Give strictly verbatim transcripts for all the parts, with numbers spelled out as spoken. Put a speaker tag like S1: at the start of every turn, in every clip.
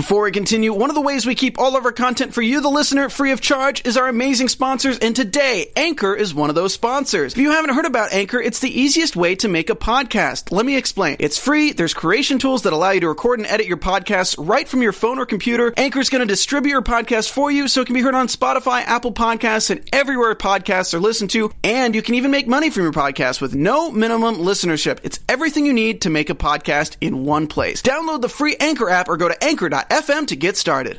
S1: Before we continue, one of the ways we keep all of our content for you, the listener, free of charge is our amazing sponsors, and today, Anchor is one of those sponsors. If you haven't heard about Anchor, it's the easiest way to make a podcast. Let me explain. It's free, there's creation tools that allow you to record and edit your podcasts right from your phone or computer. Anchor is going to distribute your podcast for you so it can be heard on Spotify, Apple Podcasts, and everywhere podcasts are listened to, and you can even make money from your podcast with no minimum listenership. It's everything you need to make a podcast in one place. Download the free Anchor app or go to anchor dot f m to get started.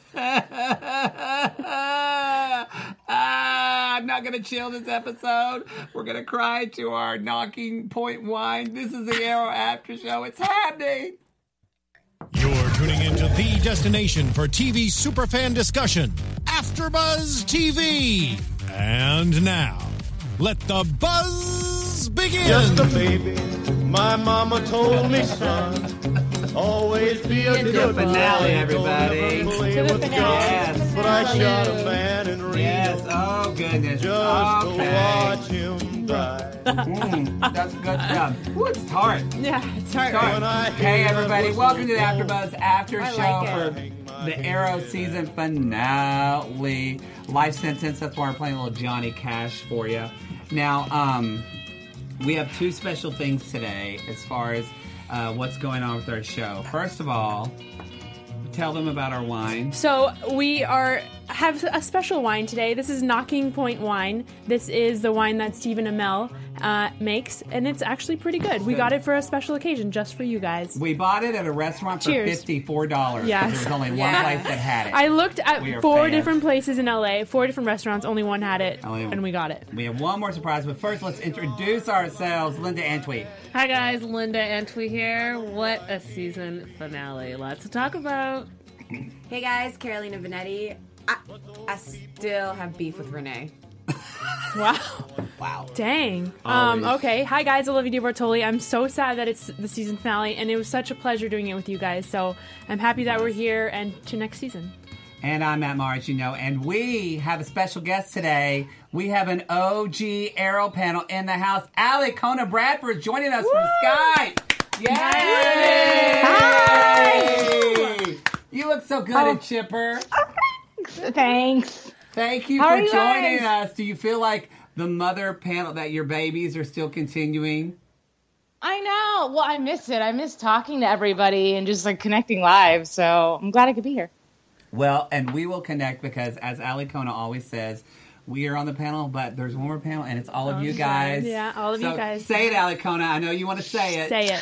S2: ah, I'm not going to chill this episode. We're going to cry to our Knocking Point wine. This is the Arrow After Show. It's happening.
S3: You're tuning into the destination for T V superfan discussion, AfterBuzz T V. And now, let the buzz begin.
S4: Just a baby, my mama told me, son. Always be a
S2: It's
S4: good
S2: the finale,
S4: boy.
S2: everybody.
S4: Don't ever play
S5: To the
S4: with
S5: finale.
S4: guns,
S2: Yes.
S4: but I shot a man in Rio
S2: Yes, oh goodness.
S4: just
S2: okay.
S4: to watch him die.
S2: Mm, that's good stuff. Ooh, it's tart.
S5: Yeah, it's hard.
S2: Tart.
S4: When I
S2: Hey
S4: hear
S2: everybody,
S4: that
S2: welcome to the
S4: whistle
S2: AfterBuzz After
S5: I
S2: Show
S5: like
S2: for
S5: it.
S2: the Arrow season finale. Life sentence, that's why we're playing a little Johnny Cash for you. Now, um, we have two special things today as far as uh, what's going on with our show. First of all, tell them about our wine.
S5: So we are have a special wine today. This is Knocking Point wine. This is the wine that Stephen Amell uh, makes, and it's actually pretty good. We got it for a special occasion just for you guys.
S2: We bought it at a restaurant for
S5: Cheers.
S2: fifty-four dollars.
S5: Yes.
S2: There was only one
S5: Yeah.
S2: place that had it.
S5: I looked at
S2: We are
S5: four
S2: fans.
S5: different places in L A, four different restaurants. Only one had it,
S2: Only one.
S5: and we got it.
S2: We have one more surprise, but first let's introduce ourselves. Linda Antwi.
S6: Hi guys, Linda Antwi here. What a season finale. Lots to talk about.
S7: Hey guys, Carolina Vanetti. I, I still have beef with Renee.
S5: Wow.
S2: Wow.
S5: Dang. Um,
S2: Always.
S5: okay. Hi, guys. Olivia Di Bartoli. I'm so sad that it's the season finale, and it was such a pleasure doing it with you guys. So I'm happy that we're here, and to next season.
S2: And I'm Matt Mars, you know, and we have a special guest today. We have an O G Arrow panel in the house. Allie Kona Bradford is joining us from Skype. Yay! Hi! You look so good and chipper.
S8: Thanks.
S2: Thank you
S8: How
S2: for
S8: are you
S2: joining
S8: guys?
S2: us. Do you feel like the mother panel that your babies are still continuing?
S8: I know. Well, I miss it. I miss talking to everybody and just like connecting live. So I'm glad I could be here.
S2: Well, and we will connect because, as Ali Kona always says, we are on the panel, but there's one more panel, and it's all of you guys.
S5: Yeah, all of
S2: So
S5: you guys.
S2: Say it, Ali Kona. I know you want to say it.
S5: Say it.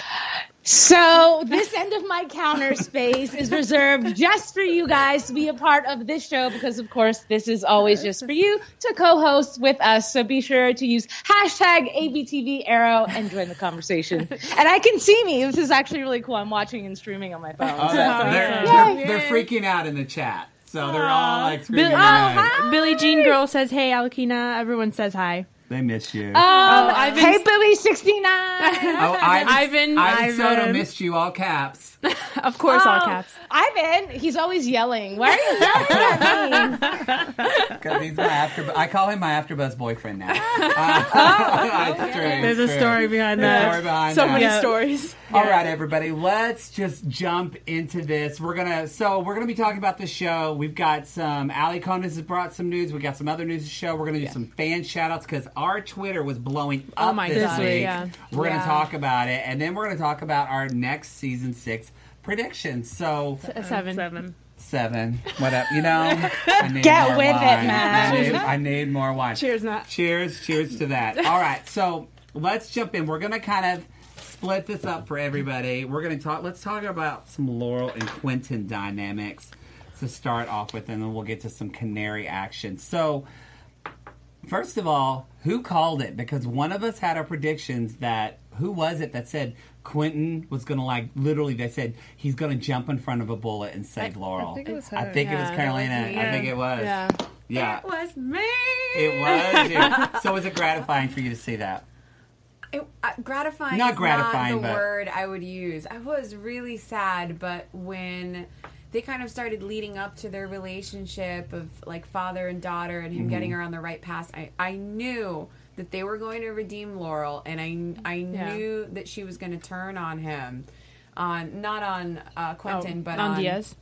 S8: So this end of my counter space is reserved just for you guys to be a part of this show because, of course, this is always just for you to co-host with us. So be sure to use hashtag A B T V Arrow and join the conversation. And I can see me. This is actually really cool. I'm watching and streaming on my phone.
S2: Oh,
S8: So-
S2: that's, they're,
S5: awesome.
S2: they're, they're freaking out in the chat. So they're all like screaming.
S5: Billy,
S2: at
S5: Billie Jean Girl says, "Hey, Alakina." Everyone says hi.
S2: They miss you.
S8: Um,
S5: Ivan-
S8: hey, Billy sixty-nine.
S2: oh, Ivan,
S5: Ivan,
S2: Ivan Soto
S5: Ivan.
S2: missed you, all caps.
S5: Of course, all
S8: Oh,
S5: caps.
S8: Ivan, he's always yelling. Why are you yelling at me?
S2: Because he's my after. I call him my AfterBuzz boyfriend now. Uh, it's true,
S6: There's
S2: it's
S6: a
S2: true.
S6: story behind
S2: There's a
S6: that.
S2: story behind
S5: So
S2: that.
S5: many
S6: Yeah.
S5: stories.
S2: All right, everybody, let's just jump into this. We're gonna so we're gonna be talking about the show. We've got some Ali Conas has brought some news. We got some other news to show. We're gonna do some fan shout outs because our Twitter was blowing
S5: Oh
S2: up
S5: my
S2: this
S5: God,
S2: week.
S5: yeah.
S2: We're gonna
S5: Yeah.
S2: talk about it, and then we're gonna talk about our next season six predictions. So
S5: A seven.
S6: Seven.
S2: seven, whatever, you know. I need
S8: Get
S2: more
S8: with it,
S2: wine.
S8: man.
S2: I need, I need more wine.
S5: Cheers, Matt.
S2: Cheers, cheers to that. All right, so let's jump in. We're gonna kind of split this up for everybody. We're gonna talk. Let's talk about some Laurel and Quentin dynamics to start off with, and then we'll get to some Canary action. So, first of all, who called it? Because one of us had our predictions that. Who was it that said Quentin was gonna like literally? They said he's gonna jump in front of a bullet and save Laurel.
S6: I think it was her.
S2: I think it was
S5: Yeah,
S2: Carolina.
S6: that was me,
S2: I think
S6: yeah.
S2: it was.
S5: Yeah.
S2: Yeah.
S6: It was me.
S2: It was. Yeah. So was it gratifying for you to see that?
S7: It, uh, gratifying
S2: Not
S7: is
S2: gratifying,
S7: not the
S2: but-
S7: word I would use. I was really sad, but when they kind of started leading up to their relationship of like father and daughter and him
S2: Mm-hmm.
S7: getting her on the right path, I, I knew that they were going to redeem Laurel, and I, I
S5: Yeah.
S7: knew that she was going to turn on him. On not on uh, Quentin,
S5: Oh,
S7: but
S5: on
S7: on
S5: Diaz.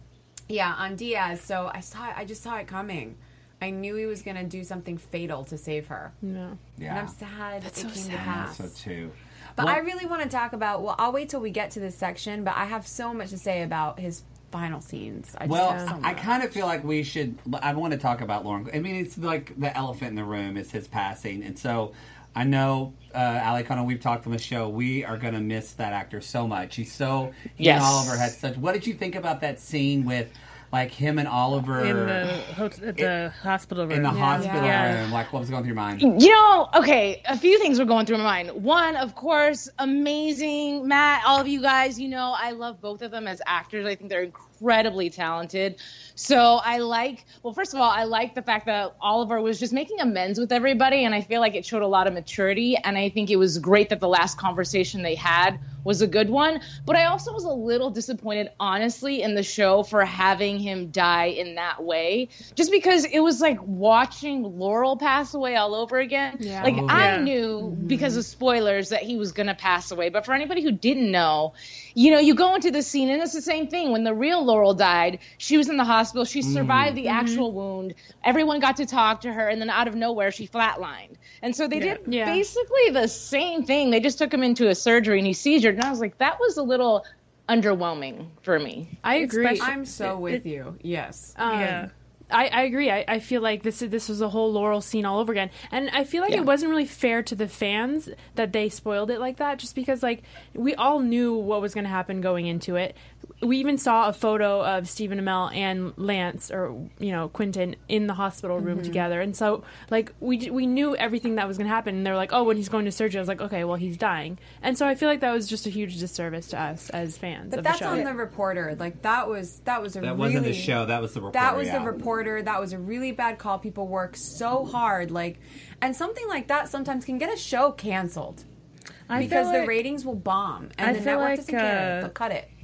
S7: Yeah, on Diaz. So I saw it, I just saw it coming. I knew he was going to do something fatal to save her.
S5: No.
S2: Yeah.
S7: And I'm sad
S5: That's
S7: it
S5: so
S7: came
S5: sad.
S7: to pass.
S2: So too.
S7: But
S2: Well-
S7: I really want to talk about, well, I'll wait till we get to this section, but I have so much to say about his final scenes. I just
S2: Well,
S7: have so
S2: I
S7: much.
S2: kind of feel like we should. I want to talk about Lauren. I mean, it's like the elephant in the room is his passing, and so I know, uh, Ali Connor, we've talked on the show. We are going to miss that actor so much. He's so. He
S8: Yes.
S2: and Oliver had such. What did you think about that scene with, like him and Oliver
S6: in the hot- at the hospital room.
S2: in the
S6: yeah.
S2: hospital
S6: Yeah.
S2: room? Like, what was going through your mind?
S8: You know, okay, a few things were going through my mind. One, of course, amazing. Matt, all of you guys, you know, I love both of them as actors. I think they're incredibly talented. So I like, well, first of all, I like the fact that Oliver was just making amends with everybody, and I feel like it showed a lot of maturity, and I think it was great that the last conversation they had was a good one. But I also was a little disappointed, honestly, in the show for having him die in that way, just because it was like watching Laurel pass away all over again.
S5: Yeah.
S8: Like,
S2: Oh,
S8: I
S6: yeah.
S8: knew because of spoilers that he was going to pass away, but for anybody who didn't know, you know, you go into the scene, and it's the same thing. When the real Laurel died, she was in the hospital. She survived the actual wound. Everyone got to talk to her, and then out of nowhere, she flatlined. And so they did
S5: Yeah.
S8: basically the same thing. They just took him into a surgery, and he seizured. And I was like, that was a little underwhelming for me.
S5: I agree.
S6: Especially-
S7: I'm so with you. Yes.
S5: Um,
S6: Yeah.
S5: I, I agree. I, I feel like this this was a whole Laurel scene all over again, and I feel like
S8: Yeah.
S5: it wasn't really fair to the fans that they spoiled it like that. Just because, like, we all knew what was going to happen going into it. We even saw a photo of Stephen Amell and Lance, or you know Quentin, in the hospital room together, and so like we we knew everything that was going to happen. And they're like, oh, when he's going to surgery, I was like, okay, well he's dying, and so I feel like that was just a huge disservice to us as fans
S7: But
S5: of
S7: that's
S5: the show.
S7: on the reporter. Like, that was, that was a
S2: That
S7: really...
S2: wasn't the show. That was the reporter.
S7: That was
S2: yeah.
S7: the reporter. That was a really bad call. People work so hard, like, and something like that sometimes can get a show canceled
S6: I
S7: because
S6: feel
S7: the
S6: like
S7: ratings will bomb, and
S6: I
S7: the
S6: feel
S7: network
S6: like,
S7: doesn't care.
S6: uh,
S7: They'll cut it.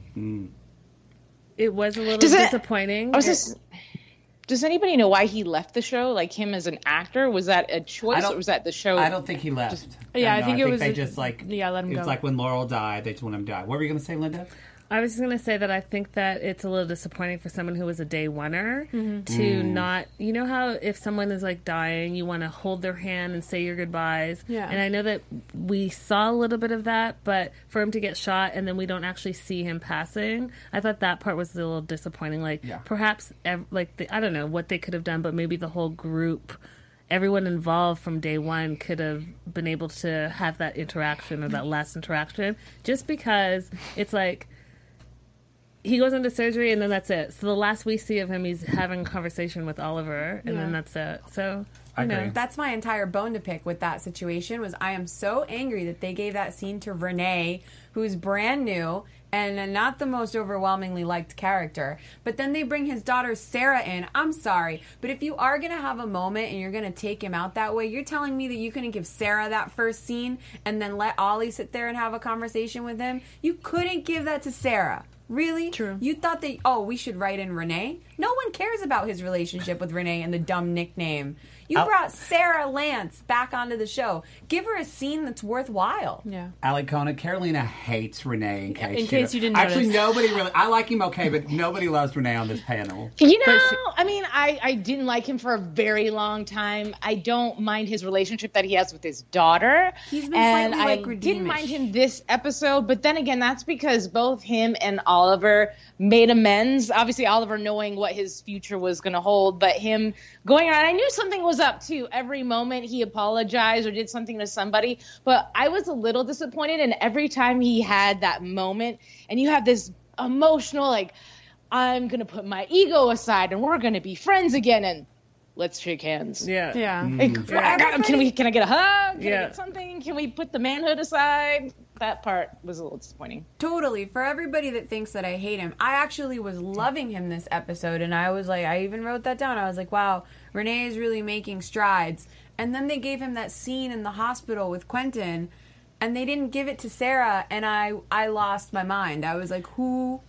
S6: it was a little
S8: Does it-
S6: disappointing.
S8: I was
S6: It-
S8: just, does anybody know why he left the show? Like, him as an actor? Was that a
S2: I
S8: choice,
S2: don't-
S8: or was that the show?
S2: I don't think he left.
S5: Yeah, I
S2: No,
S5: think it was
S2: They
S5: a-
S2: just like
S5: yeah, let him
S2: It was
S5: go.
S2: like when Laurel died, they just want him to die. What were you going to say, Linda?
S6: I was going to say that I think that it's a little disappointing for someone who was a day oneer
S5: Mm-hmm.
S6: to
S2: Mm.
S6: not, you know how if someone is like dying, you want to hold their hand and say your goodbyes.
S5: Yeah.
S6: And I know that we saw a little bit of that, but for him to get shot and then we don't actually see him passing, I thought that part was a little disappointing. Like
S2: Yeah.
S6: perhaps, ev- like the, I don't know what they could have done, but maybe the whole group. Everyone involved from day one could have been able to have that interaction or that last interaction, just because it's like he goes into surgery and then that's it. So the last we see of him, he's having a conversation with Oliver, and
S5: Yeah.
S6: then that's it. So
S2: I
S6: you know,
S2: agree.
S7: That's my entire bone to pick with that situation. Was I am so angry that they gave that scene to Renee, who's brand new and not the most overwhelmingly liked character. But then they bring his daughter Sarah in. I'm sorry, but if you are going to have a moment and you're going to take him out that way, you're telling me that you couldn't give Sarah that first scene and then let Ollie sit there and have a conversation with him? You couldn't give that to Sarah. Really?
S5: True.
S7: You thought that, oh, we should write in Renee? No one cares about his relationship with Renee and the dumb nickname. You
S2: I'll-
S7: brought Sarah Lance back onto the show. Give her a scene that's worthwhile.
S5: Yeah.
S2: Ali Kona, Carolina hates Renee. In case
S5: in case you didn't
S2: Actually,
S5: notice.
S2: nobody really. I like him okay, but nobody loves Renee on this panel.
S8: You know,
S5: But she-
S8: I mean, I, I didn't like him for a very long time. I don't mind his relationship that he has with his daughter.
S7: He's been
S8: and
S7: slightly,
S8: I
S7: like,
S8: didn't
S7: redeemish.
S8: mind him this episode, but then again, that's because both him and Oliver made amends. Obviously, Oliver knowing what his future was going to hold, but him going around, I knew something was up too. Every moment he apologized or did something to somebody, but I was a little disappointed, and every time he had that moment, and you have this emotional, like, I'm going to put my ego aside and we're going to be friends again and let's shake hands.
S6: yeah,
S5: Yeah.
S8: Hey, I got- can we? Can I get a hug? Can
S6: Yeah.
S8: I get something? Can we put the manhood aside? That part was a little disappointing.
S7: Totally. For everybody that thinks that I hate him, I actually was loving him this episode, and I was like, I even wrote that down. I was like, wow, Renee is really making strides. And then they gave him that scene in the hospital with Quentin, and they didn't give it to Sarah, and I, I lost my mind. I was like, who,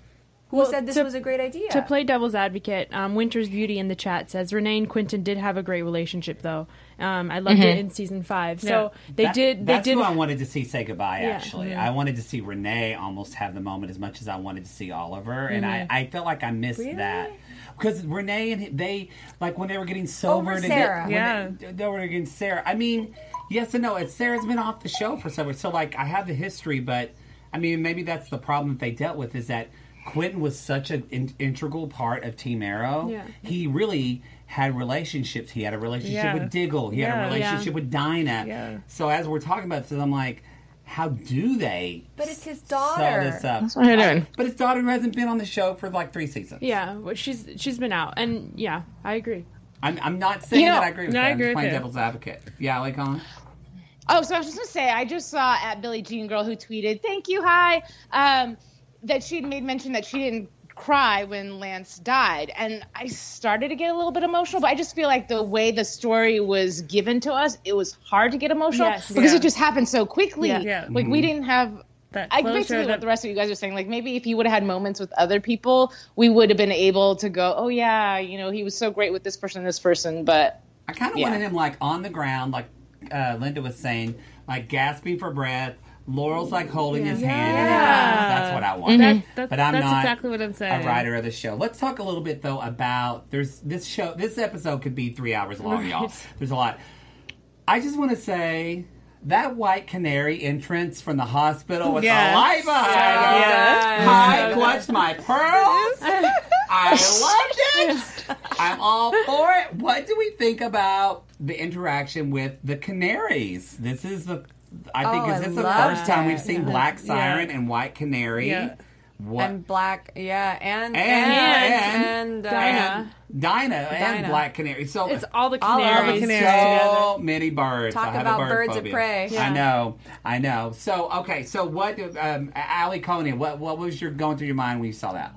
S7: who
S5: Well,
S7: said this
S5: to-
S7: was a great idea.
S5: To play devil's advocate, um, Winter's Beauty in the chat says Renee and Quentin did have a great relationship, though. Um, I loved
S8: Mm-hmm.
S5: it in season five. So
S6: Yeah.
S5: they
S2: That-
S5: did. They
S2: That's
S5: did.
S2: who I wanted to see say goodbye.
S5: Yeah.
S2: Actually,
S5: Mhm.
S2: I wanted to see Renee almost have the moment as much as I wanted to see Oliver, and I, I felt like I missed
S7: Really?
S2: that because Renee and they like when they were getting sober.
S7: Over
S2: to
S7: Sarah.
S2: When
S6: Yeah.
S2: they, they were getting Sarah. I mean, yes and no. It's Sarah's been off the show for so so like I have the history, but I mean maybe that's the problem that they dealt with is that Quentin was such an in- integral part of Team Arrow.
S5: Yeah.
S2: He really had relationships. He had a relationship
S6: Yeah.
S2: with Diggle. He had
S6: Yeah.
S2: a relationship
S5: Yeah.
S2: with Dinah.
S6: Yeah.
S2: So as we're talking about this, I'm like, how do they?
S7: But it's his
S2: sew
S7: daughter.
S2: this up?
S8: That's what they're doing.
S2: But his daughter hasn't been on the show for like three seasons.
S5: Yeah, well, she's she's been out, and yeah, I agree.
S2: I'm, I'm not saying
S8: You know-
S2: that I agree with
S6: No,
S2: that.
S6: I
S2: I'm
S6: agree
S2: just
S6: with
S2: playing
S6: you.
S2: devil's advocate. Yeah, like on.
S8: Oh, so I was just gonna say, I just saw at Billie Jean Girl who tweeted, "Thank you, hi," um, that she had made mention that she didn't cry when Lance died, and I started to get a little bit emotional. But I just feel like the way the story was given to us, it was hard to get emotional
S5: Yes.
S8: because
S6: Yeah.
S8: it just happened so quickly.
S5: Yeah.
S6: Yeah.
S8: Like we didn't have.
S6: That
S8: I
S6: closure
S8: basically
S6: that-
S8: what the rest of you guys are saying. Like maybe if he would have had moments with other people, we would have been able to go, "Oh yeah, you know, he was so great with this person, and this person." But
S2: I kind of
S8: Yeah.
S2: wanted him like on the ground, like uh, Linda was saying, like gasping for breath. Laurel's like holding his hand. In his arms. That's what I want.
S6: That- that-
S2: But I'm
S6: that's
S2: not
S6: exactly what I'm saying.
S2: a writer of the show. Let's talk a little bit though about there's this show. This episode could be three hours long, y'all. There's a lot. I just want to say that White Canary entrance from the hospital with
S6: Yes.
S2: the light behind her.
S6: Yes.
S2: I clutched my pearls. I loved it. I'm all for it. What do we think about the interaction with the canaries? This is the. I think
S7: Oh,
S2: is
S7: I
S2: this the
S7: love
S2: first time
S7: it.
S2: we've seen
S6: Yeah.
S2: Black Siren
S6: Yeah.
S2: and White Canary.
S6: Yeah.
S2: What?
S7: and Black, yeah, and
S2: And-
S7: and,
S2: and-
S7: uh,
S5: Dinah.
S2: Dinah and
S7: Dinah.
S2: Black Canary. So
S5: It's all the
S7: All of
S5: canaries.
S7: the
S6: canaries.
S2: so many birds.
S7: Talk
S2: I have
S7: about
S2: a bird
S7: birds of
S2: phobia.
S7: prey.
S2: I
S5: Yeah.
S2: know, I know. So okay, so what? Um, Ali Coney, what what was your going through your mind when you saw that?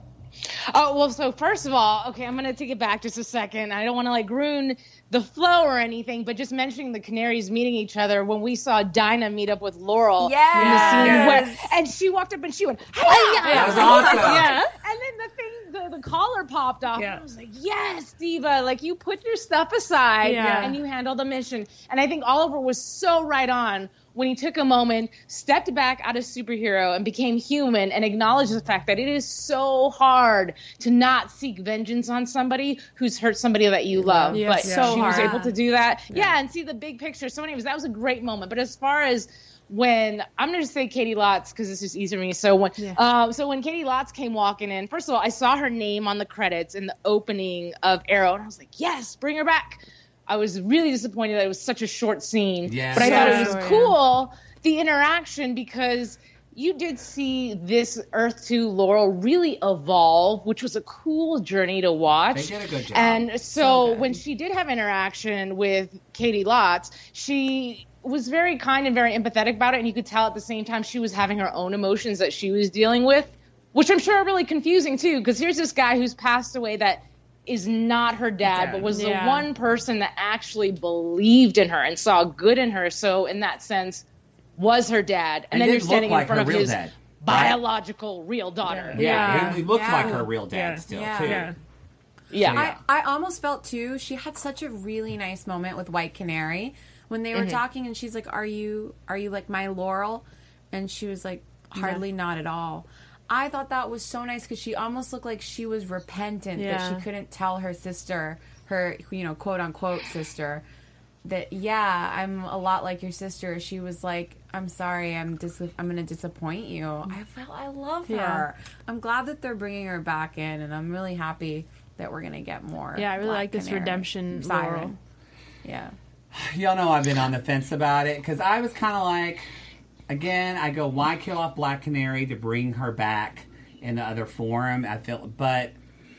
S8: Oh, well, so first of all, okay, I'm going to take it back just a second. I don't want to like ruin the flow or anything, but just mentioning the canaries meeting each other when we saw Dinah meet up with Laurel in the scene
S7: Yes.
S8: where, and she walked up and she went, "Hiya!"
S2: That was awesome.
S6: Yeah.
S8: And then the thing, the, the collar popped off.
S6: Yeah.
S8: And I was like, yes, Diva, like you put your stuff aside
S5: Yeah.
S8: and you handled the mission. And I think Oliver was so right on when he took a moment, stepped back out of superhero and became human and acknowledged the fact that it is so hard to not seek vengeance on somebody who's hurt somebody that you love.
S5: Yeah,
S8: but
S5: so
S8: she was
S5: hard.
S8: able to do that. Yeah. and see the big picture. So anyways, that was a great moment. But as far as when I'm going to just say Katie Lotz because it's just easier for me. So when
S5: Yeah.
S8: um, so when Katie Lotz came walking in, first of all, I saw her name on the credits in the opening of Arrow, and I was like, yes, bring her back. I was really disappointed that it was such a short scene,
S2: Yes.
S8: but I thought it
S5: Yeah.
S8: was
S5: Yeah.
S8: cool the interaction because you did see this Earth two Laurel really evolve, which was a cool journey to watch.
S2: They did a good job.
S8: And so, when she did have interaction with Katie Lotz, she was very kind and very empathetic about it, and you could tell at the same time she was having her own emotions that she was dealing with, which I'm sure are really confusing too, because here's this guy who's passed away that is not her dad,
S2: Dad.
S8: but was
S5: Yeah.
S8: the one person that actually believed in her and saw good in her. So in that sense, was her dad. And,
S2: And
S8: then
S2: did
S8: you're
S2: look
S8: standing
S2: like
S8: in front
S2: her
S8: of
S2: real
S8: his
S2: dad, right?
S8: biological real daughter.
S2: Yeah,
S5: Yeah.
S2: he, he looked
S7: Yeah.
S2: like her real dad
S6: Yeah.
S2: still
S7: Yeah.
S2: too.
S6: Yeah.
S8: Yeah.
S2: Yeah.
S7: I, I almost felt too, she had such a really nice moment with White Canary when they were talking and she's like, Are you are you like my Laurel? And she was like, hardly not at all. I thought that was so nice because she almost looked like she was repentant that
S5: Yeah.
S7: she couldn't tell her sister, her, you know, quote unquote sister, that, yeah, I'm a lot like your sister. She was like, I'm sorry, I'm dis- I'm going to disappoint you. I felt, I love her.
S5: Yeah.
S7: I'm glad that they're bringing her back in, and I'm really happy that we're going to get more.
S5: Yeah, I really
S7: Black
S5: like this
S7: Canary.
S5: redemption
S7: Siren.
S5: Laurel.
S7: Yeah.
S2: Y'all know I've been on the fence about it because I was kind of like, again, I go, why kill off Black Canary to bring her back in the other form? I feel, but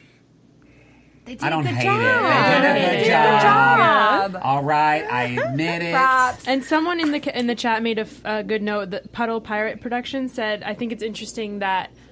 S7: They did
S2: I don't
S7: a good
S2: hate
S7: job.
S2: it. They did a
S7: They
S2: good
S7: did a
S2: job.
S7: good job.
S2: all right, I admit it.
S7: Props.
S5: And someone in the in the chat made a, f- a good note that Puddle Pirate Production said, I think it's interesting that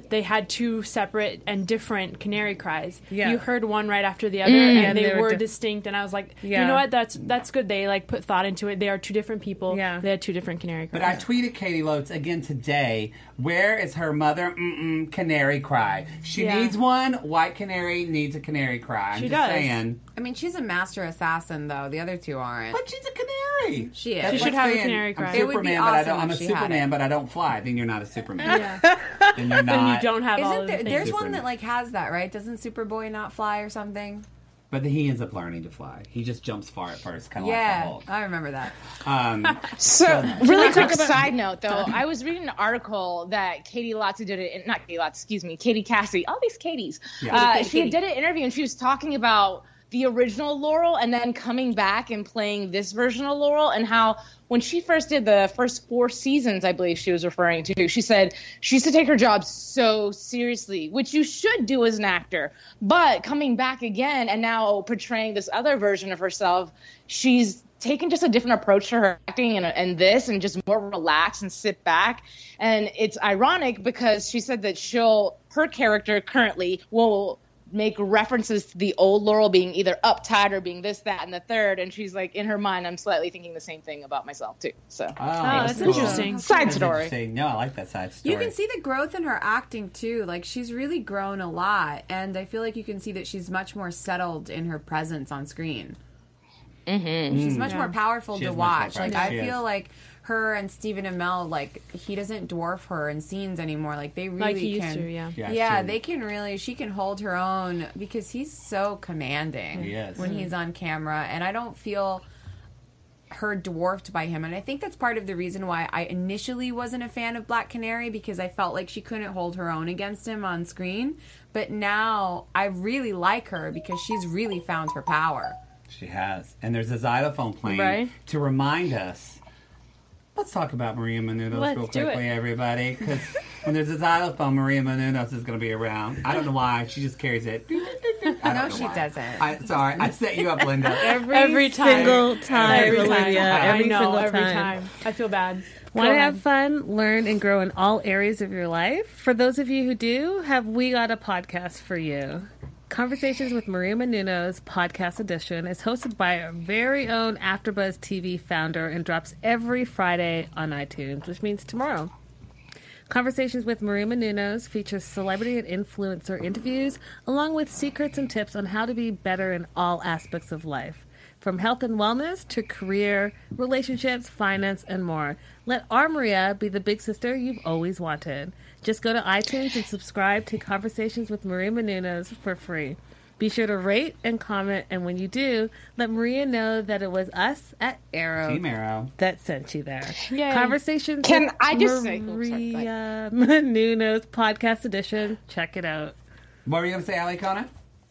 S5: they had two separate and different canary cries.
S6: Yeah.
S5: You heard one right after the other,
S6: Mm.
S5: and
S6: And
S5: they,
S6: they were
S5: were
S6: diff-
S5: distinct. And I was like,
S6: Yeah.
S5: you know what? That's that's good. They like put thought into it. They are two different people.
S6: Yeah.
S5: They had two different canary cries.
S2: But I tweeted Katie Lotes again today. Where is her mother mm-mm canary cry? She
S5: Yeah.
S2: needs one. White canary needs a canary cry. I'm
S5: She
S2: just
S5: does.
S2: saying.
S7: I mean, she's a master assassin, though. The other two aren't.
S2: But she's a canary.
S7: She is.
S2: That's
S7: She
S5: should
S2: like
S5: have a
S2: saying,
S5: canary
S2: I'm
S5: cry.
S7: It would be
S2: Superman, but I
S7: awesome
S2: don't. I'm a
S7: if she had
S2: Superman,
S7: it.
S2: but I don't fly. Then you're not a Superman.
S5: yeah.
S2: Then you're not.
S5: Then you don't have all
S7: Isn't
S5: of
S7: there,
S5: the
S7: there's
S5: things.
S7: one that like has that, right? Doesn't Superboy not fly or something?
S2: But then he ends up learning to fly. He just jumps far at first, kind of like the
S7: Yeah,
S2: Hulk.
S7: I remember that.
S2: Um,
S8: So, really
S6: we
S8: quick
S6: talk about-
S8: side note, though, I was reading an article that Katie Lotz did it, not Katie Lotz, excuse me, Katie Cassie, all these Katies.
S2: Yeah.
S8: Uh,
S7: Katie,
S8: she
S7: Katie.
S8: did an interview and she was talking about the original Laurel and then coming back and playing this version of Laurel, and how when she first did the first four seasons, I believe she was referring to, she said she used to take her job so seriously, which you should do as an actor. But coming back again and now portraying this other version of herself, she's taken just a different approach to her acting and, and this and just more relaxed and sit back. And it's ironic because she said that she'll, her character currently will make references to the old Laurel being either uptight or being this, that, and the third. And she's like, in her mind, I'm slightly thinking the same thing about myself too. So
S2: oh,
S5: that's
S2: cool.
S5: interesting.
S8: side
S2: That's
S8: story.
S2: interesting. No, I like that side story.
S7: You can see the growth in her acting too. Like she's really grown a lot, and I feel like you can see that she's much more settled in her presence on screen. Mm-hmm. She's much
S5: Yeah.
S7: more powerful
S2: She
S7: to
S2: is much more
S7: watch. Like
S2: powerful.
S7: I
S2: She
S7: feel
S2: is.
S7: like her and Stephen Amell, like he doesn't dwarf her in scenes anymore. Like they really
S5: Like he used
S7: can.
S5: to, yeah.
S2: Yeah,
S7: Yeah,
S2: she-
S7: they can really. She can hold her own because he's so commanding
S2: He is.
S7: when he's on camera, and I don't feel her dwarfed by him. And I think that's part of the reason why I initially wasn't a fan of Black Canary, because I felt like she couldn't hold her own against him on screen. But now I really like her because she's really found her power.
S2: She has. And there's a xylophone playing
S5: Right.
S2: to remind us. Let's talk about Maria Menounos
S5: Let's
S2: real
S5: do
S2: quickly,
S5: it.
S2: everybody. Because when there's a xylophone, Maria Menounos is going to be around. I don't know why. She just carries it. I don't
S7: No,
S2: know
S7: she
S2: why.
S7: doesn't.
S2: I, sorry. I set you up, Linda.
S6: Every,
S5: Every time.
S6: single time,
S5: Every time.
S6: Olivia.
S5: I
S6: Every
S5: know,
S6: single
S5: every
S6: time.
S5: time. I feel bad.
S6: Want
S5: Go
S6: to have
S5: ahead.
S6: fun, learn, and grow in all areas of your life? For those of you who do, have we got a podcast for you. Conversations with Maria Menounos Podcast Edition is hosted by our very own AfterBuzz T V founder and drops every Friday on iTunes, which means tomorrow. Conversations with Maria Menounos features celebrity and influencer interviews, along with secrets and tips on how to be better in all aspects of life. From health and wellness to career, relationships, finance, and more. Let our Maria be the big sister you've always wanted. Just go to iTunes and subscribe to Conversations with Maria Menounos for free. Be sure to rate and comment, and when you do, let Maria know that it was us at Arrow
S2: Team Arrow.
S6: that sent you there.
S5: Yay.
S6: Conversations
S8: Can
S6: with
S8: I just say- oh, sorry,
S6: Maria Menounos Podcast Edition. Check it out.
S2: What were you going to say, Ali Connor?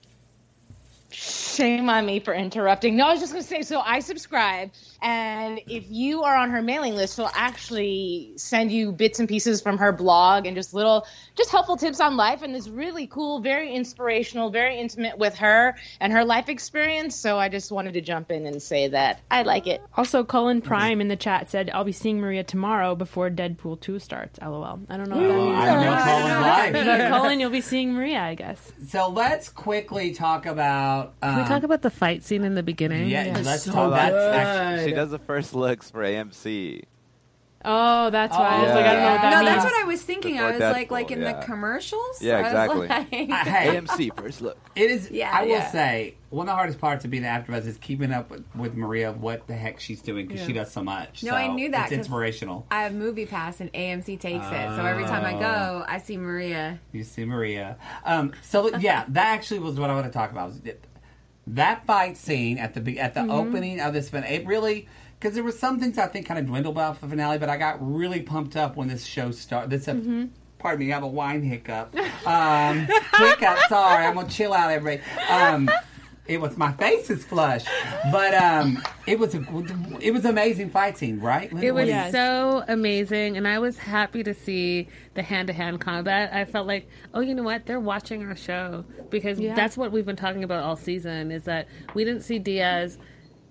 S8: Shame on me for interrupting. No, I was just going to say, so I subscribe, and if you are on her mailing list, she'll actually send you bits and pieces from her blog and just little, just helpful tips on life, and it's really cool, very inspirational, very intimate with her and her life experience, so I just wanted to jump in and say that I like it.
S5: Also, Cullen Prime in the chat said, I'll be seeing Maria tomorrow before Deadpool two starts. LOL. I don't know what that
S2: Oh,
S5: means.
S2: I don't know Colin's life.
S5: But Cullen, you'll be seeing Maria, I guess.
S2: So let's quickly talk about. Um,
S6: Can we talk about the fight scene in the beginning?
S2: Yeah, let's
S5: so
S2: talk. That's
S5: good.
S2: actually.
S9: She does the first looks for A M C.
S5: Oh, that's why. I was
S9: Oh,
S5: like, I don't know what that
S7: No,
S5: means.
S7: that's what I was thinking.
S9: Before
S7: I was like,
S9: Deadpool,
S7: like in
S9: yeah.
S7: the commercials.
S9: Yeah,
S7: I was
S9: exactly.
S7: like-
S2: Uh, hey,
S9: A M C first look.
S2: It is.
S7: Yeah,
S2: I will
S7: yeah.
S2: say one of the hardest parts of being an AfterBuzz is keeping up with, with Maria. What the heck she's doing because she does so much.
S7: No,
S2: So
S7: I knew that
S2: It's
S7: 'cause
S2: inspirational.
S7: I have Movie Pass and A M C takes it, so every time I go, I see Maria.
S2: You see Maria. Um, so yeah, that actually was what I want to talk about. Was it- that fight scene at the be- at the opening of this finale. It really. Because there were some things I think kind of dwindled about the finale, but I got really pumped up when this show started. This, uh, pardon me, I have a wine hiccup. Um, hiccup, sorry, I'm gonna chill out, everybody. Um, it was my face is flush, but um, it was a it was an amazing fight scene, right?
S6: It was
S5: Yes.
S6: so amazing, and I was happy to see the hand-to-hand combat. I felt like, oh, you know what? They're watching our show because
S5: Yeah.
S6: that's what we've been talking about all season. Is that we didn't see Diaz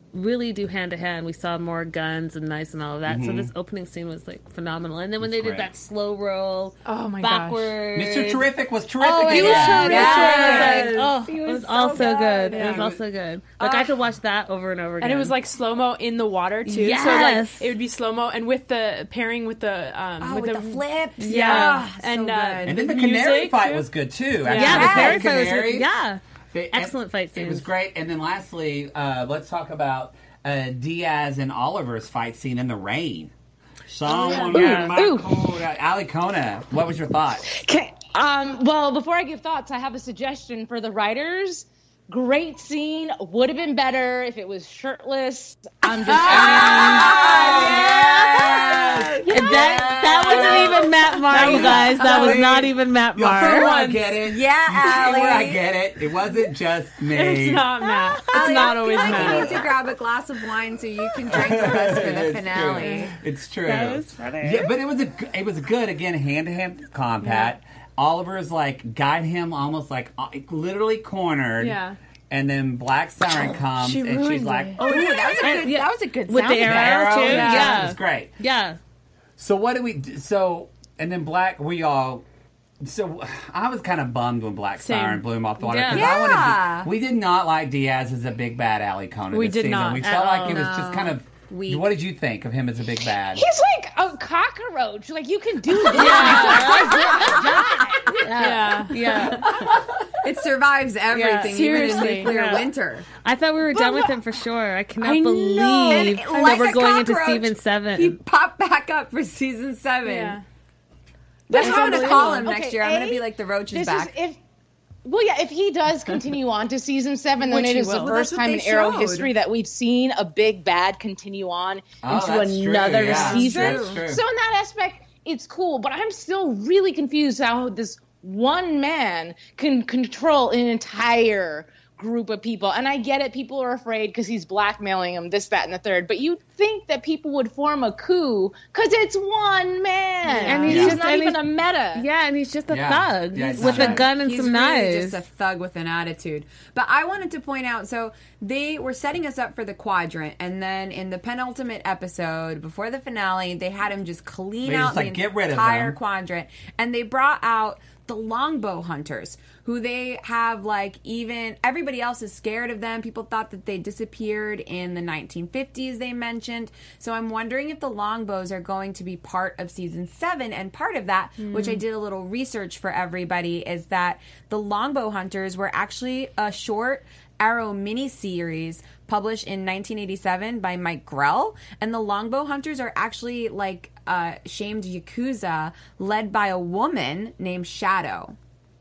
S6: really do hand to hand. We saw more guns and knives and all of that.
S2: Mhm.
S6: So this opening scene was like phenomenal. And then when
S2: It's
S6: they
S2: great.
S6: did that slow roll,
S5: Oh my gosh.
S6: backwards,
S2: Mister Terrific was terrific.
S6: Oh, he
S2: again.
S6: was terrific.
S7: Yes.
S6: Oh,
S7: He
S6: it
S7: was
S6: was
S7: so
S6: all so
S7: good.
S6: good. It
S5: Yeah.
S6: was all so good. Like I could watch that over and over again.
S5: And it was like slow mo in the water too. So
S6: Yes.
S5: like it would be slow mo, and with the pairing with the um
S7: Oh, with, the, flips.
S5: yeah,
S7: Oh,
S5: and
S7: so
S5: uh,
S7: good.
S2: And then the
S5: music,
S2: canary fight
S5: too.
S2: was good too.
S5: Yeah.
S6: yeah,
S7: Yes.
S6: the fairy fight was
S2: Canaries.
S6: good. Yeah,
S2: They-
S6: excellent fight
S2: It was
S6: scenes.
S2: great. And then lastly, uh, let's talk about uh, Diaz and Oliver's fight scene in the rain. Someone
S8: Ooh,
S2: in my
S8: ooh.
S2: coat. Ali Kona, what was your thought?
S8: Okay. Um, well, before I give thoughts, I have a suggestion for the writers. Great scene. Would have been better if it was shirtless. I'm just
S6: And that that wasn't even Matt Marr, you guys. That was not even Matt
S2: Yo, for
S6: Marr.
S2: I get it.
S7: Yeah,
S2: You see where I
S7: Allie.
S2: get it. It wasn't just me.
S5: It's not Matt. It's
S7: Allie,
S5: not
S7: I
S5: always
S7: feel like you
S5: Matt.
S7: need to grab a glass of wine so you can drink with us for the
S2: It's
S7: finale.
S2: true. It's true.
S6: That was funny.
S2: Yeah, but it was a g- it was a good again hand to hand combat. Oliver's like guide him almost like uh, literally cornered.
S5: Yeah.
S2: And then Black Siren comes
S5: She
S2: and she's
S5: ruined
S2: like,
S5: it.
S7: Oh, that was a
S6: And-
S7: good.
S6: yeah.
S7: That was a good
S6: With
S7: sound
S6: the
S7: effect.
S6: arrow, too?
S2: Yeah,
S6: Yeah.
S2: it was great.
S6: Yeah.
S2: So what did we? do? So and then Black we all. So I was kind of bummed when Black
S5: Same.
S2: Siren blew him off the water
S6: Yeah.
S2: because I wanted.
S7: Yeah.
S2: To, we did not like Diaz as a big bad Ali Kona.
S5: We
S2: this
S5: did
S2: season.
S5: not
S2: We
S5: at
S2: felt like
S6: all.
S2: it was just
S7: No.
S2: kind of.
S7: Weak.
S2: What did you think of him as a big bad?
S8: He's like a cockroach. Like, you can do this.
S5: Yeah.
S6: Yeah.
S7: It survives everything, even in
S5: Seriously.
S7: nuclear
S6: Yeah.
S7: winter.
S6: I thought we were done with him for sure. I cannot
S5: I know.
S6: believe
S7: And
S6: that
S7: like
S6: we're
S7: a
S6: going into
S7: cockroach,
S6: season seven.
S7: He popped back up for season seven.
S5: Yeah.
S7: That's what I'm going to call him
S8: Okay,
S7: next year. I'm going
S8: A,
S7: to be like the roach is
S8: This
S7: back.
S8: is if. Well, yeah, if he does continue on to season seven, then
S5: Which
S8: it
S5: he
S8: is
S5: will.
S8: the
S5: Well,
S8: first
S7: that's what
S8: time in
S7: they
S8: Arrow
S7: showed.
S8: history that we've seen a big bad continue on
S2: Oh,
S8: into
S2: that's true,
S8: another
S2: yeah.
S8: season.
S2: That's true.
S8: So in that aspect, it's cool. But I'm still really confused how this one man can control an entire group of people. And I get it, people are afraid because he's blackmailing them, this, that, and the third. But you'd think that people would form a coup because it's one man.
S6: And he's
S8: he's,
S6: just-
S8: not
S6: and
S8: even
S6: he's-
S8: a meta.
S6: Yeah, and he's just a
S2: Yeah.
S6: thug
S2: Yeah, he's
S6: with
S2: not
S6: a
S2: a-
S6: gun and
S7: He's
S6: some
S7: really
S6: knives.
S7: just a thug with an attitude. But I wanted to point out, so they were setting us up for the quadrant, and then in the penultimate episode, before the finale, they had him just clean
S2: They
S7: out
S2: just, like,
S7: the
S2: get rid of
S7: entire
S2: them.
S7: quadrant, and they brought out the longbow hunters, who they have like even everybody else is scared of them. People thought that they disappeared in the nineteen fifties, they mentioned. So I'm wondering if the longbows are going to be part of season seven. And part of that, which I did a little research for everybody, is that the longbow hunters were actually a short Arrow miniseries published in nineteen eighty-seven by Mike Grell. And the longbow hunters are actually like uh, shamed Yakuza led by a woman named Shadow.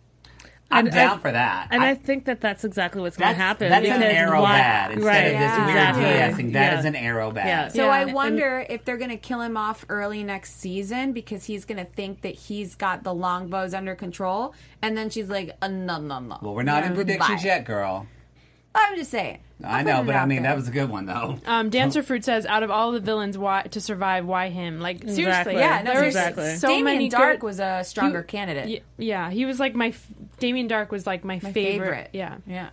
S2: I'm
S6: And
S2: down
S6: I-
S2: for that.
S6: And I,
S2: I-
S6: think that that's exactly what's going
S2: that's
S6: to happen.
S2: that's an
S6: because
S2: arrow
S6: why-
S2: bad instead
S6: right,
S2: of this
S7: Yeah.
S2: weird
S6: exactly.
S2: Diaz thing. That
S6: Yeah.
S2: is an arrow bad.
S6: Yeah.
S7: So
S5: Yeah,
S7: I
S5: and-
S7: wonder if they're going to kill him off early next season because he's going to think that he's got the longbows under control. And then she's like, uh, no, no, no.
S2: Well, we're not in predictions
S7: Goodbye.
S2: yet, girl.
S7: I'm just saying.
S2: I
S7: I'll
S2: know,
S7: put
S2: but
S7: it
S2: I
S7: out
S2: mean
S7: there.
S2: that was a good one though.
S5: Um, Dancer Fruit says, out of all the villains, why to survive, why him? Like seriously,
S6: Exactly.
S7: Yeah, no,
S5: there was
S6: exactly.
S5: so
S7: Damien
S5: many
S7: Dark
S5: good-
S7: was a stronger
S5: He-
S7: candidate.
S5: Y- Yeah, he was like my. F- Damien Dark was like my,
S7: My
S5: favorite.
S7: favorite.
S5: Yeah.
S7: Yeah.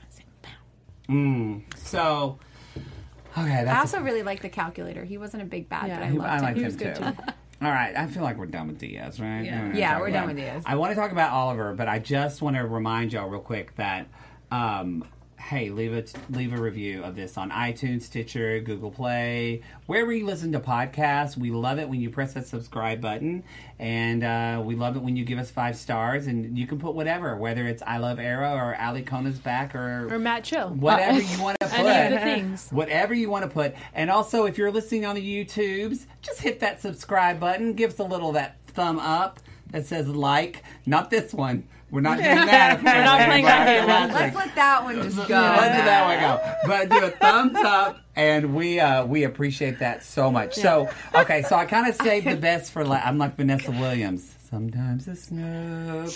S2: Mm. So, okay,
S7: I
S2: that's.
S7: also really liked the calculator. He wasn't a big bad,
S5: Yeah.
S7: but I
S5: He-
S7: loved
S2: I
S7: him.
S2: like
S5: He
S2: him
S5: was good
S2: too. All right, I feel like we're done with Diaz, right?
S6: Yeah.
S2: don't wanna
S7: Yeah,
S2: talk
S7: we're
S2: about
S7: done
S2: him.
S7: with Diaz.
S2: I want to talk about Oliver, but I just want to remind y'all real quick that, um, hey, leave a leave a review of this on iTunes, Stitcher, Google Play, wherever you listen to podcasts. We love it when you press that subscribe button, and uh, we love it when you give us five stars. And you can put whatever, whether it's I Love Arrow or Ali Kona's back or
S5: Or Matt Chill.
S2: whatever you want to put.
S5: Any of the things.
S2: Whatever you want to put. And also, if you're listening on the YouTubes, just hit that subscribe button. Give us a little that thumb up that says like. Not this one. We're not doing that.
S5: We're not playing that game.
S7: Let's let that one just go.
S2: Yeah, let's do that one go. But do a thumbs up, and we uh, we appreciate that so much. So, okay, so I kind of saved the best for la- I'm like Vanessa Williams. Sometimes the snow.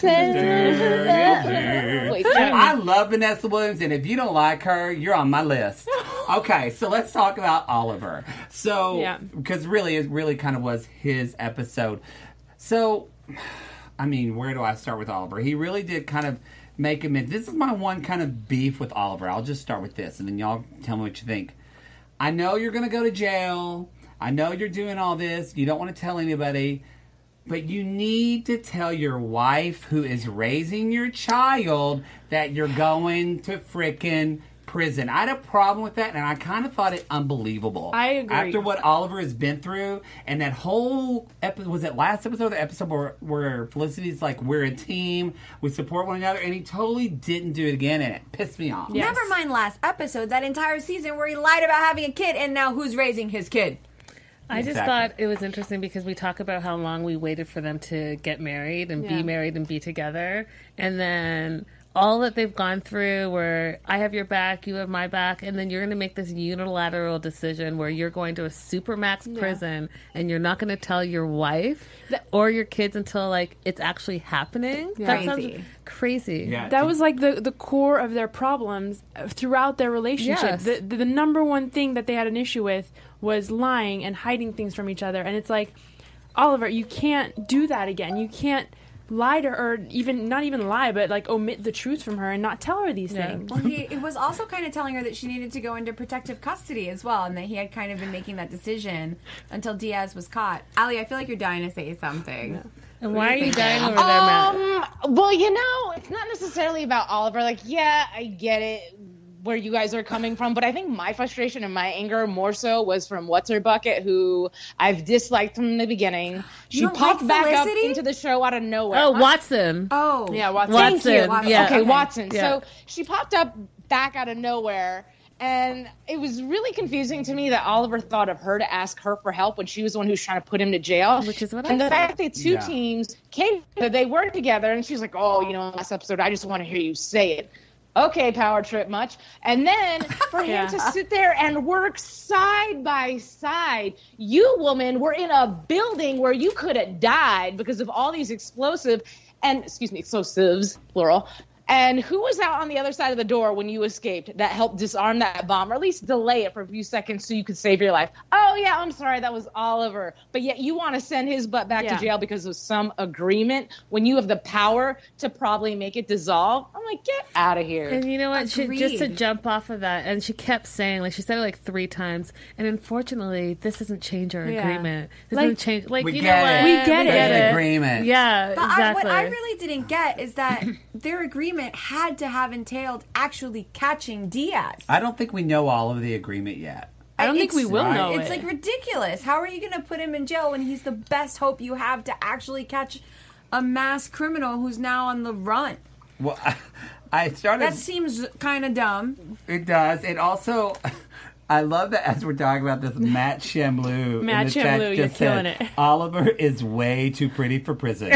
S8: Wait,
S2: I love Vanessa Williams, and if you don't like her, you're on my list. Okay, so let's talk about Oliver. So,
S5: Yeah.
S2: because really, it really kind of was his episode. So, I mean, where do I start with Oliver? He really did kind of make him in. This is my one kind of beef with Oliver. I'll just start with this, and then y'all tell me what you think. I know you're going to go to jail. I know you're doing all this. You don't want to tell anybody. But you need to tell your wife who is raising your child that you're going to frickin' prison. I had a problem with that, and I kind of thought it unbelievable.
S5: I agree.
S2: After what Oliver has been through, and that whole episode, was it last episode or the episode where, where Felicity's like, we're a team, we support one another, and he totally didn't do it again, and it pissed me off.
S5: Yes.
S7: Never mind last episode, that entire season where he lied about having a kid, and now who's raising his kid?
S6: I just
S2: Exactly.
S6: thought it was interesting because we talk about how long we waited for them to get married and
S5: Yeah.
S6: be married and be together. And then all that they've gone through where I have your back, you have my back, and then you're going to make this unilateral decision where you're going to a supermax prison and you're not going to tell your wife or your kids until, like, it's actually happening. That sounds
S7: Crazy.
S6: crazy.
S2: Yeah.
S5: That was like the, the core of their problems throughout their relationship.
S6: Yes.
S5: The, the the number one thing that they had an issue with was lying and hiding things from each other. And it's like, Oliver, you can't do that again. You can't lie to her, or even not even lie, but like omit the truth from her and not tell her these
S6: Yeah.
S5: things.
S7: Well, he it was also kind of telling her that she needed to go into protective custody as well, and that he had kind of been making that decision until Diaz was caught. Ali, I feel like you're dying to say something.
S6: And why are you dying over there, Matt?
S8: Um, well, you know, it's not necessarily about Oliver. Like, yeah, I get it where you guys are coming from, but I think my frustration and my anger more so was from What's Her Bucket, who I've disliked from the beginning. She
S7: don't
S8: popped
S7: like
S8: back
S7: Felicity?
S8: up into the show out of nowhere.
S6: Oh,
S8: Huh?
S6: Watson.
S7: Oh,
S5: Yeah, Watson.
S8: Thank you.
S6: Watson,
S8: Watson.
S6: yeah.
S8: Okay,
S7: Okay.
S8: Watson.
S6: Yeah.
S8: So she popped up back out of nowhere, and it was really confusing to me that Oliver thought of her to ask her for help when she was the one who's trying to put him to jail.
S6: Which is what I
S8: And the
S6: said.
S8: fact that two
S2: Yeah.
S8: teams came, that they worked together, and she's like, "Oh, you know, last episode, I just want to hear you say it." Okay, power trip much. And then for him
S5: Yeah.
S8: to sit there and work side by side. You, woman, were in a building where you could have died because of all these explosive and, excuse me, explosives, plural. And who was out on the other side of the door when you escaped that helped disarm that bomb, or at least delay it for a few seconds so you could save your life? Oh, yeah, I'm sorry, that was Oliver. But yet you want to send his butt back
S5: Yeah.
S8: to jail because of some agreement when you have the power to probably make it dissolve? I'm like, get out of here.
S6: And you know what? She, just to
S7: Agreed.
S6: jump off of that, and she kept saying, like, she said it like three times, and unfortunately, this doesn't change our
S5: Yeah.
S6: agreement. This
S5: Like,
S6: doesn't change. Like,
S2: We
S6: you
S2: get
S6: know what?
S2: it.
S5: We get it.
S2: There's an
S6: it.
S2: agreement.
S6: Yeah,
S7: But I,
S6: exactly.
S7: what I really didn't get is that their agreement had to have entailed actually catching Diaz.
S2: I don't think we know all of the agreement yet.
S5: I don't think we
S7: It's-
S5: will
S2: right.
S5: know
S7: It's
S5: it.
S7: like ridiculous. How are you going to put him in jail when he's the best hope you have to actually catch a mass criminal who's now on the run?
S2: Well, I started.
S7: That seems kind of dumb.
S2: It does. It also. I love that as we're talking about this, Matt Shamlou. in
S5: Matt
S2: the chat
S5: Shamlou, you're
S2: just said,
S5: killing it.
S2: Oliver is way too pretty for prison.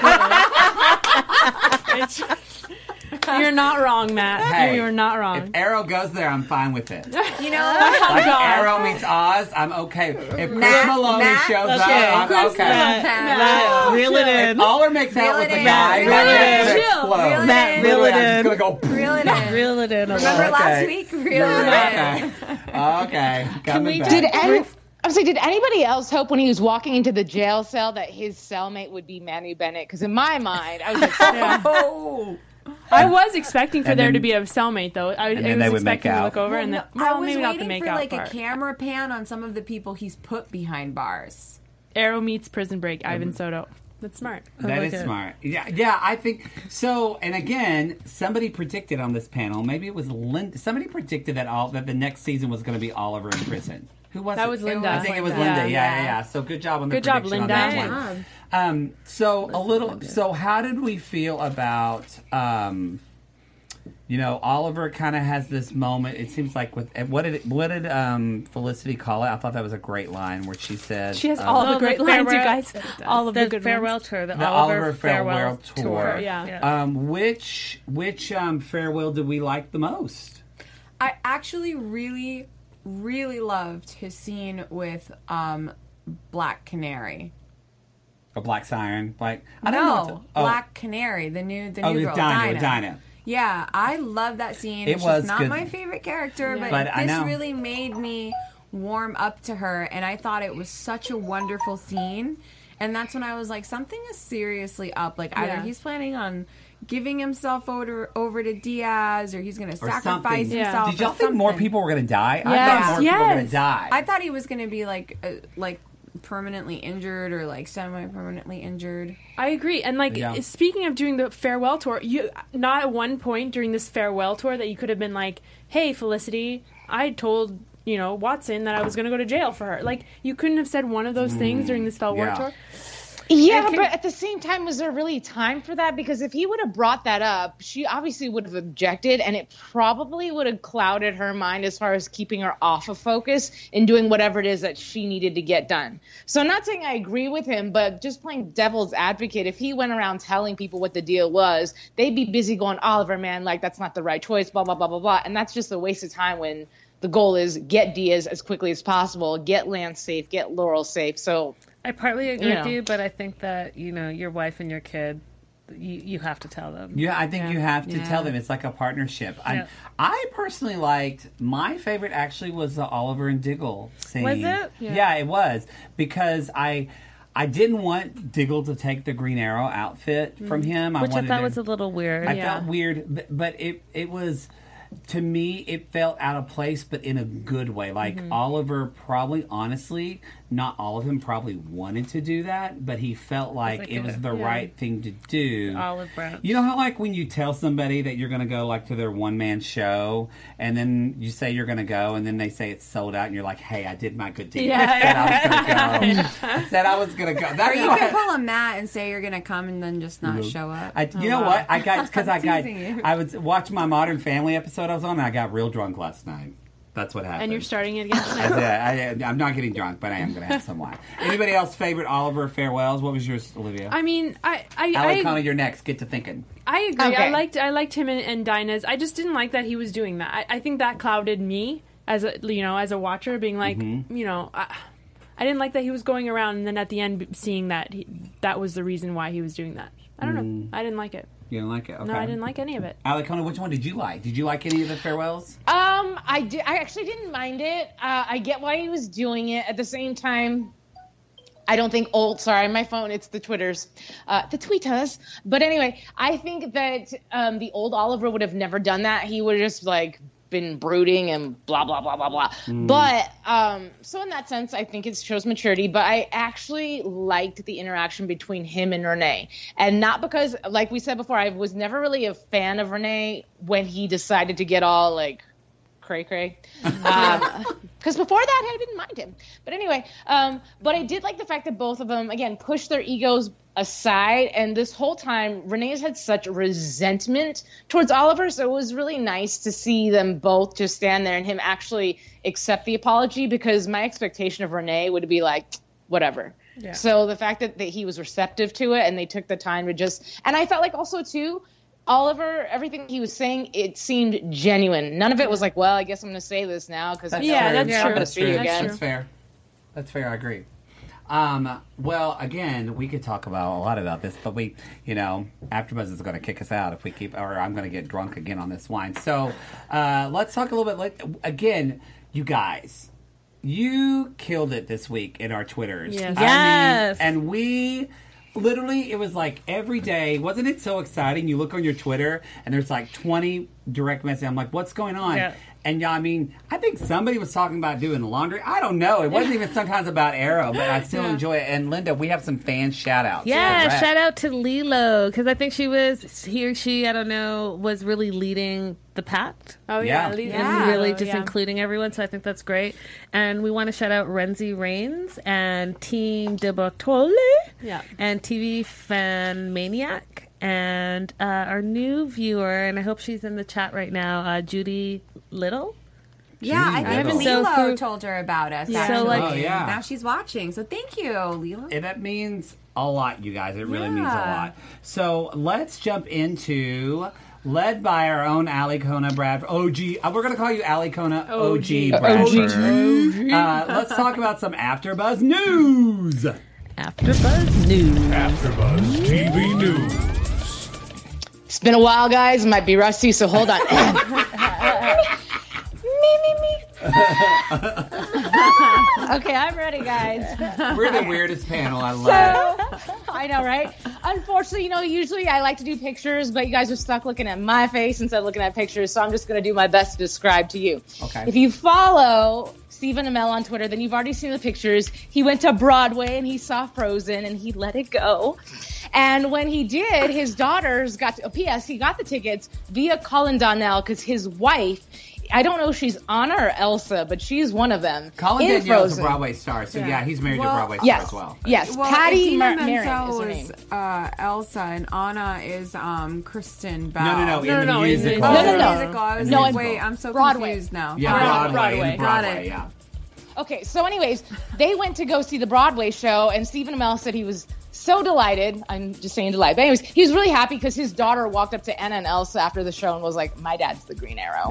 S5: You're not wrong, Matt.
S2: Hey,
S5: You're not
S2: If
S5: wrong.
S2: Arrow goes there, I'm fine with it.
S7: You know?
S2: Like
S5: God.
S2: Arrow meets Oz, I'm okay. If Chris
S7: Matt-
S2: Maloney
S7: Matt-
S2: shows
S6: Okay.
S2: up, I'm
S5: Chris
S2: okay.
S6: Matt, Matt, reel it in.
S2: If Oliver makes out
S7: Reel
S2: with
S7: it
S2: the
S7: in.
S2: guy,
S7: Reel
S2: my
S7: it
S2: head's
S7: in.
S2: gonna
S5: Chill.
S2: explode.
S7: Reel it
S6: Matt,
S7: in.
S6: reel
S2: Literally,
S6: it
S2: I'm
S6: in.
S2: just gonna go.
S7: Reel it in.
S6: Reel it in. a
S7: Remember
S6: lot.
S7: last
S2: Okay.
S7: week? Reel it in.
S2: Okay. Okay. Coming
S6: we
S2: back.
S8: Did any, I'm saying, did anybody else hope when he was walking into the jail cell that his cellmate would be Manu Bennett? Because in my mind, I was like,
S7: Oh.
S5: I was expecting for
S2: And
S5: there
S2: then-
S5: to be a cellmate, though. I,
S2: and
S5: I
S2: then
S5: was
S2: they would make
S5: expecting to
S2: out.
S5: look over and then,
S7: No,
S5: well,
S7: I was
S5: maybe not the
S7: waiting
S5: make
S7: for
S5: out
S7: like
S5: part.
S7: a camera pan on some of the people he's put behind bars.
S5: Arrow meets Prison Break, Ivan Soto. That's smart.
S2: That
S6: like
S2: is
S6: it.
S2: smart. Yeah, yeah, I think so. And again, somebody predicted on this panel, maybe it was Linda. Somebody predicted that all that the next season was going to be Oliver in prison. Who was
S5: That
S2: it?
S5: was Linda.
S2: I think it was
S5: Linda.
S2: Linda. Yeah, yeah,
S5: Yeah.
S2: yeah. So good job on the
S5: Good job,
S2: prediction
S5: Linda.
S2: on that
S5: Good
S2: one. Um, so a little. So how did we feel about? Um, you know, Oliver kind of has this moment. It seems like with what did what did um, Felicity call it? I thought that was a great line where she said,
S5: She has
S2: um,
S5: all
S6: Oh,
S5: the great
S6: the
S5: lines, you
S6: farewell-
S5: guys. All of the,
S6: The
S5: good
S6: farewell
S5: ones.
S6: tour, the,
S2: The
S6: Oliver,
S2: Oliver farewell tour.
S5: Yeah.
S2: Um, which which um, farewell did we like the most?
S7: I actually really, really loved his scene with um, Black Canary.
S2: A Black Siren, like I don't know.
S7: No,
S2: what to- oh,
S7: Black Canary, the new the
S2: oh,
S7: new
S2: with
S7: girl,
S2: Dinah,
S7: Dinah.
S2: with Dinah.
S7: Yeah, I love that scene.
S2: It
S7: She's
S2: was
S7: not
S2: good.
S7: my favorite character, but,
S2: But I
S7: this
S2: know.
S7: really made me warm up to her, and I thought it was such a wonderful scene. And that's when I was like, something is seriously up. Like either
S5: Yeah.
S7: he's planning on giving himself over over to Diaz, or he's going to sacrifice
S2: something.
S7: himself.
S2: Did y'all
S7: or
S2: think more
S7: something.
S2: people were going to die? I
S5: Yes,
S2: thought more people were going
S5: yes.
S2: to die.
S7: I thought he was going to be like uh, like permanently injured or like semi-permanently injured.
S5: I agree. And like
S2: Yeah.
S5: speaking of doing the farewell tour, you not at one point during this farewell tour that you could have been like, "Hey, Felicity, I told, you know, Watson that I was going to go to jail for her." Like you couldn't have said one of those things during this farewell
S2: yeah.
S5: tour.
S8: Yeah,
S5: can-
S8: but at the same time, was there really time for that? Because if he would have brought that up, she obviously would have objected, and it probably would have clouded her mind as far as keeping her off of focus and doing whatever it is that she needed to get done. So I'm not saying I agree with him, but just playing devil's advocate, if he went around telling people what the deal was, they'd be busy going, Oliver, man, like, that's not the right choice, blah, blah, blah, blah, blah. And that's just a waste of time when the goal is get Diaz as quickly as possible, get Lance safe, get Laurel safe. So...
S6: I partly agree
S8: You
S6: with
S8: know.
S6: you, but I think that, you know, your wife and your kid, you, you have to tell them.
S2: Yeah, I think you have to
S7: Yeah.
S2: tell them it's like a partnership. I,
S6: Yeah.
S2: I personally liked, my favorite actually was the Oliver and Diggle scene.
S6: Was it?
S2: Yeah.
S5: Yeah.
S2: it was. Because I I didn't want Diggle to take the Green Arrow outfit from him.
S6: Which I
S2: wanted
S6: thought
S2: to-
S6: was a little weird.
S2: I
S5: Yeah.
S2: felt weird, but, but it it was, to me, it felt out of place, but in a good way. Like,
S6: Mm-hmm.
S2: Oliver probably, honestly, not all of them probably wanted to do that, but he felt like,
S6: like
S2: it
S6: a-
S2: was the
S5: yeah.
S2: right thing to do.
S6: Olive branch.
S2: You know how, like, when you tell somebody that you're going to go, like, to their one-man show, and then you say you're going to go, and then they say it's sold out, and you're like, hey, I did my good deed.
S5: Yeah,
S2: I said I was going to go. I said I was going to go.
S7: Or
S2: That's
S7: you
S2: what-
S7: can pull a Matt and say you're going to come and then just not show up.
S2: I, you know what? I got because I got
S7: Teasing you.
S2: I was watching my Modern Family episode I was on, and I got real drunk last night. That's what happened.
S5: And you're starting it again
S2: I
S5: tonight.
S2: did. I, I'm not getting drunk, but I am going to have some wine. Anybody else favorite Oliver farewells? What was yours, Olivia?
S5: I mean, I I
S2: Ali
S5: I,
S2: Connor, you're next. Get to thinking.
S5: I agree. I
S8: Okay.
S5: liked I liked him and, and Dinah's. I just didn't like that he was doing that. I, I think that clouded me as a you know as a watcher, being like
S2: Mm-hmm.
S5: you know I, I didn't like that he was going around and then at the end seeing that he, that was the reason why he was doing that. I don't know. I didn't like it.
S2: You didn't like it? Okay.
S5: No, I didn't like any of it.
S2: Ali Connor, which one did you like? Did you like any of the farewells?
S8: Um, I did. I actually didn't mind it. Uh, I get why he was doing it. At the same time, I don't think old. Sorry, my phone. It's the Twitters, uh, the tweeters. But anyway, I think that um, the old Oliver would have never done that. He would have just like been brooding and blah blah blah blah blah. But um, so in that sense, I think it shows maturity. But I actually liked the interaction between him and Renee, and not because, like we said before, I was never really a fan of Renee when he decided to get all like cray cray. Because before that, I didn't mind him. But anyway, um, but I did like the fact that both of them, again, pushed their egos aside. And this whole time, Renee's had such resentment towards Oliver. So it was really nice to see them both just stand there and him actually accept the apology, because my expectation of Renee would be like, whatever.
S6: Yeah.
S8: So the fact that, that he was receptive to it and they took the time to just, and I felt like also too, Oliver, everything he was saying, it seemed genuine. None of it was like, well, I guess I'm going to say this now because
S5: Yeah,
S2: true.
S5: that's
S2: Yeah,
S5: true.
S2: That's
S8: See you
S2: true.
S8: again.
S2: That's fair. That's fair. I agree. Um, well, again, we could talk about a lot about this, but we, you know, AfterBuzz is going to kick us out if we keep, or I'm going to get drunk again on this wine. So uh, let's talk a little bit. Like, again, you guys, you killed it this week in our Twitters.
S5: Yes.
S2: I mean,
S6: Yes.
S2: and we. Literally, it was like every day. Wasn't it so exciting? You look on your Twitter, and there's like twenty direct messages. I'm like, what's going on?
S6: Yeah.
S2: And yeah, I mean, I think somebody was talking about doing laundry. I don't know. It wasn't even sometimes about Arrow, but I still enjoy it. And Linda, we have some fan shout outs.
S6: Yeah,
S2: Correct.
S6: shout out to Lilo, because I think she was, he or she, I don't know, was really leading the pact.
S5: Oh
S2: Yeah.
S5: yeah, Lisa-
S6: And really
S5: Oh,
S6: just
S5: yeah.
S6: including everyone, so I think that's great. And we want to shout out Renzi Rains and Team De Bortoli
S5: Yeah.
S6: and T V Fan Maniac and uh, our new viewer, and I hope she's in the chat right now, uh, Judy Little.
S7: Yeah, I think
S2: Little.
S6: So
S7: Lilo
S6: through-
S7: told her about us.
S6: Yeah.
S7: actually.
S6: So, like-
S2: Oh, yeah.
S7: Now she's watching. So thank you, Lilo.
S2: And that means a lot, you guys. It really means a
S7: Yeah.
S2: lot. So let's jump into, led by our own Ali Kona Bradford, O G. Uh, we're going to call you Ali Kona O G
S5: O G.
S2: Bradford. Uh, let's talk about some AfterBuzz news.
S6: AfterBuzz News.
S3: AfterBuzz T V News.
S8: It's been a while, guys. Might be rusty, so hold on. me, me, me. Okay, I'm ready, guys.
S2: We're the weirdest panel. I love it.
S8: So, I know, right? unfortunately, you know, usually I like to do pictures, but you guys are stuck looking at my face instead of looking at pictures, so I'm just going to do my best to describe to you.
S2: Okay.
S8: If you follow Stephen Amell on Twitter, then you've already seen the pictures. He went to Broadway and he saw Frozen and he let it go. And when he did, his daughters got to, oh, P S he got the tickets via Colin Donnell because his wife, I don't know if she's Anna or Elsa, but she's one of them.
S2: Colin
S8: in
S2: Daniel's a
S8: Frozen.
S2: Broadway star, so yeah,
S7: Yeah.
S2: he's married
S7: Well,
S2: to a Broadway
S8: Yes,
S2: star as well.
S8: yes.
S7: Well,
S8: Patty
S7: Idina
S8: Mar- Marin
S7: Menzel
S8: is her
S7: is
S8: name.
S7: uh, Elsa, and Anna is um, Kristen Bell.
S2: No, no, no, in
S5: No,
S2: the
S5: no, in the-
S2: musical.
S7: Oh,
S8: No, no,
S7: the
S8: no.
S7: musical. I was
S8: No,
S7: like,
S8: it's
S7: wait, I'm so
S8: Broadway.
S7: confused now.
S2: Yeah,
S5: Broadway.
S2: Broadway,
S5: Broadway.
S2: in
S7: Got
S2: Broadway,
S7: it.
S2: yeah.
S8: Okay, so anyways, they went to go see the Broadway show, and Stephen Amell said he was so delighted. I'm just saying delighted. But anyways, he was really happy because his daughter walked up to Anna and Elsa after the show and was like, my dad's the Green Arrow.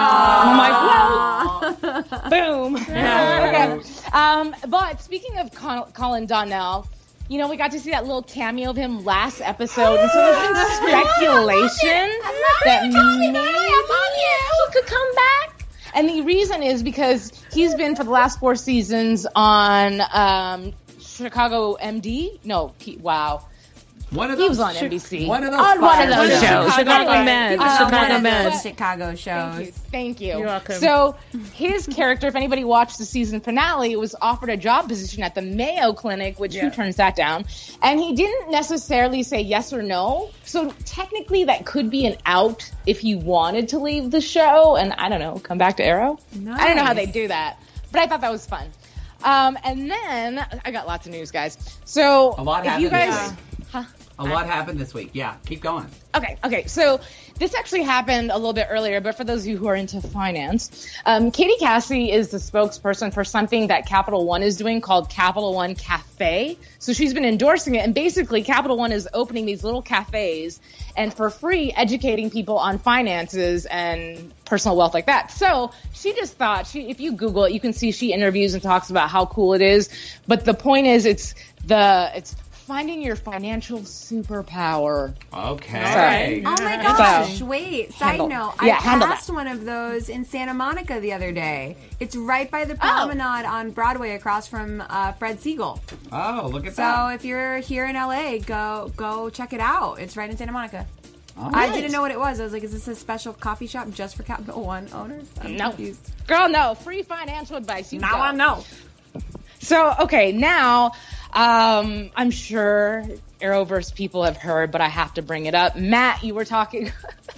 S5: Yeah.
S8: And I'm like, well, boom. Okay. Um, but speaking of Con- Colin Donnell, you know, we got to see that little cameo of him last episode, and so there's been speculation that maybe he could come back. And the reason is because he's been for the last four seasons on um, Chicago M D. No, P- wow.
S2: One of
S8: He
S2: those,
S8: was on N B C.
S2: One of those.
S8: On one of
S2: fire
S8: those shows.
S5: Chicago
S8: Anyway,
S5: Med.
S8: um,
S5: Chicago
S7: one of
S5: Med.
S7: those Chicago shows.
S8: Thank you. Thank you.
S6: You're welcome.
S8: So his character, if anybody watched the season finale, was offered a job position at the Mayo Clinic, which who turns that down? And he didn't necessarily say yes or no. So technically that could be an out if he wanted to leave the show and, I don't know, come back to Arrow. I don't know how they do that, but I thought that was fun. Um, and then I got lots of news, guys. So
S2: A lot
S8: if you
S2: happened
S8: guys,
S2: this
S8: huh?
S2: A lot happened this week. Yeah, keep going.
S8: Okay, okay. So this actually happened a little bit earlier, but for those of you who are into finance, um, Katie Cassidy is the spokesperson for something that Capital One is doing called Capital One Cafe. So she's been endorsing it, and basically Capital One is opening these little cafes and for free educating people on finances and personal wealth like that. So she just thought, she, if you Google it, you can see she interviews and talks about how cool it is. But the point is, it's the it's finding your financial superpower.
S2: Okay.
S7: Oh my
S8: So-
S7: gosh, wait, side
S8: Handle-
S7: note,
S8: yeah,
S7: I
S8: handle
S7: passed
S8: that.
S7: one of those in Santa Monica the other day. It's right by the
S8: Oh.
S7: promenade on Broadway across from uh, Fred Siegel.
S2: Oh, look at
S7: So
S2: that.
S7: if you're here in L A, go go check it out. It's right in Santa Monica.
S2: All
S7: I
S2: right.
S7: didn't know what it was. I was like, is this a special coffee shop just for Capital One owners? I'm
S8: No.
S7: confused.
S8: Girl, no. Free financial advice. You
S7: Now
S8: go.
S7: I know.
S8: So, okay, now um, I'm sure Arrowverse people have heard, but I have to bring it up. Matt, you were talking.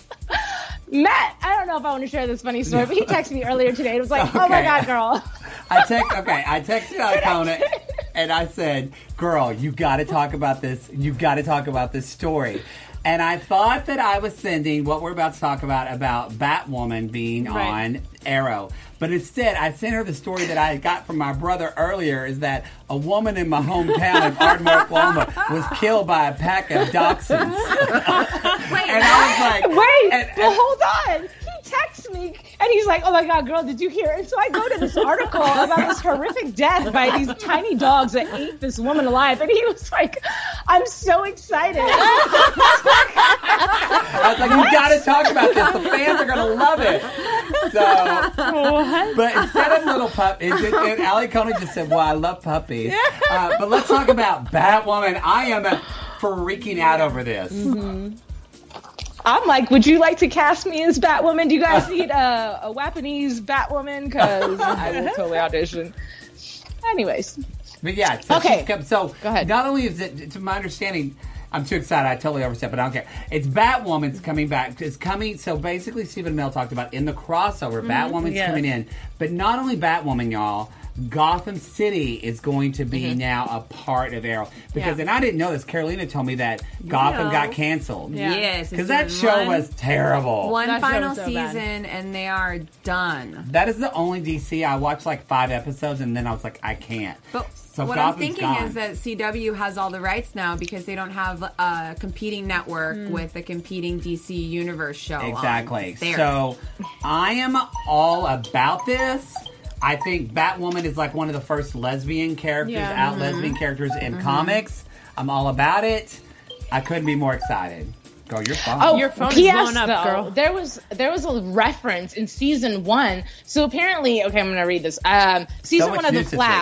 S8: Matt, I don't know if I want to share this funny story, but he texted me earlier today. It was like, oh my
S2: Okay.
S8: God, girl.
S2: I text. Okay, I texted Icona, and I said, "Girl, you got to talk about this. You got to talk about this story." And I thought that I was sending what we're about to talk about about Batwoman being
S5: Right.
S2: on Arrow, but instead I sent her the story that I got from my brother earlier. Is that a woman in my hometown of Ardmore, Oklahoma, was killed by a pack of dachshunds?
S7: Wait,
S2: And I was like,
S8: Wait,
S2: and-
S8: well,
S2: and-
S8: hold on. He texts me, and he's like, oh my God, girl, did you hear? And so I go to this article about this horrific death by these tiny dogs that ate this woman alive. And he was like, I'm so excited.
S2: I was like, you got to talk about this. The fans are going to love it. So, but instead of little puppies, and, and Ali Coney just said, well, I love puppies. Uh, but let's talk about Batwoman. I am uh, freaking out over this.
S8: I'm like, would you like to cast me as Batwoman? Do you guys need a, a Japanese Batwoman? Because I will totally audition. Anyways.
S2: But yeah, so
S8: Okay.
S2: she's come, so
S8: Go ahead.
S2: not only is it, to my understanding, I'm too excited, I totally overstepped, but I don't care. It's Batwoman's coming back. It's coming, so basically Stephen Amell talked about in the crossover, Batwoman's
S6: Yes.
S2: coming in. But not only Batwoman, y'all, Gotham City is going to be now a part of Arrow. Because,
S7: Yeah.
S2: and I didn't know this, Carolina told me that Gotham
S7: know.
S2: got canceled.
S5: Yeah.
S7: Yes,
S2: Because
S7: it's
S2: that
S7: been
S2: show
S7: one-
S2: was terrible.
S7: One
S5: That show
S7: final
S5: was so bad.
S7: season, and they are done.
S2: That is the only D C. I watched like five episodes, and then I was like, I can't.
S7: But
S2: So
S7: what
S2: Gotham's
S7: I'm thinking
S2: gone.
S7: is that C W has all the rights now because they don't have a competing network with a competing D C Universe show. on.
S2: Exactly.
S7: It's theirs.
S2: So I am all about this. I think Batwoman is like one of the first lesbian characters,
S5: Yeah.
S2: out lesbian characters in comics. I'm all about it. I couldn't be more excited. Girl, you're fine.
S8: Oh,
S5: Your phone is
S8: P S
S5: blowing up,
S8: though,
S5: girl.
S8: There was there was a reference in season one. So apparently, okay, I'm going to read this. Um, season
S2: much
S8: one of The
S2: news this
S8: Flash.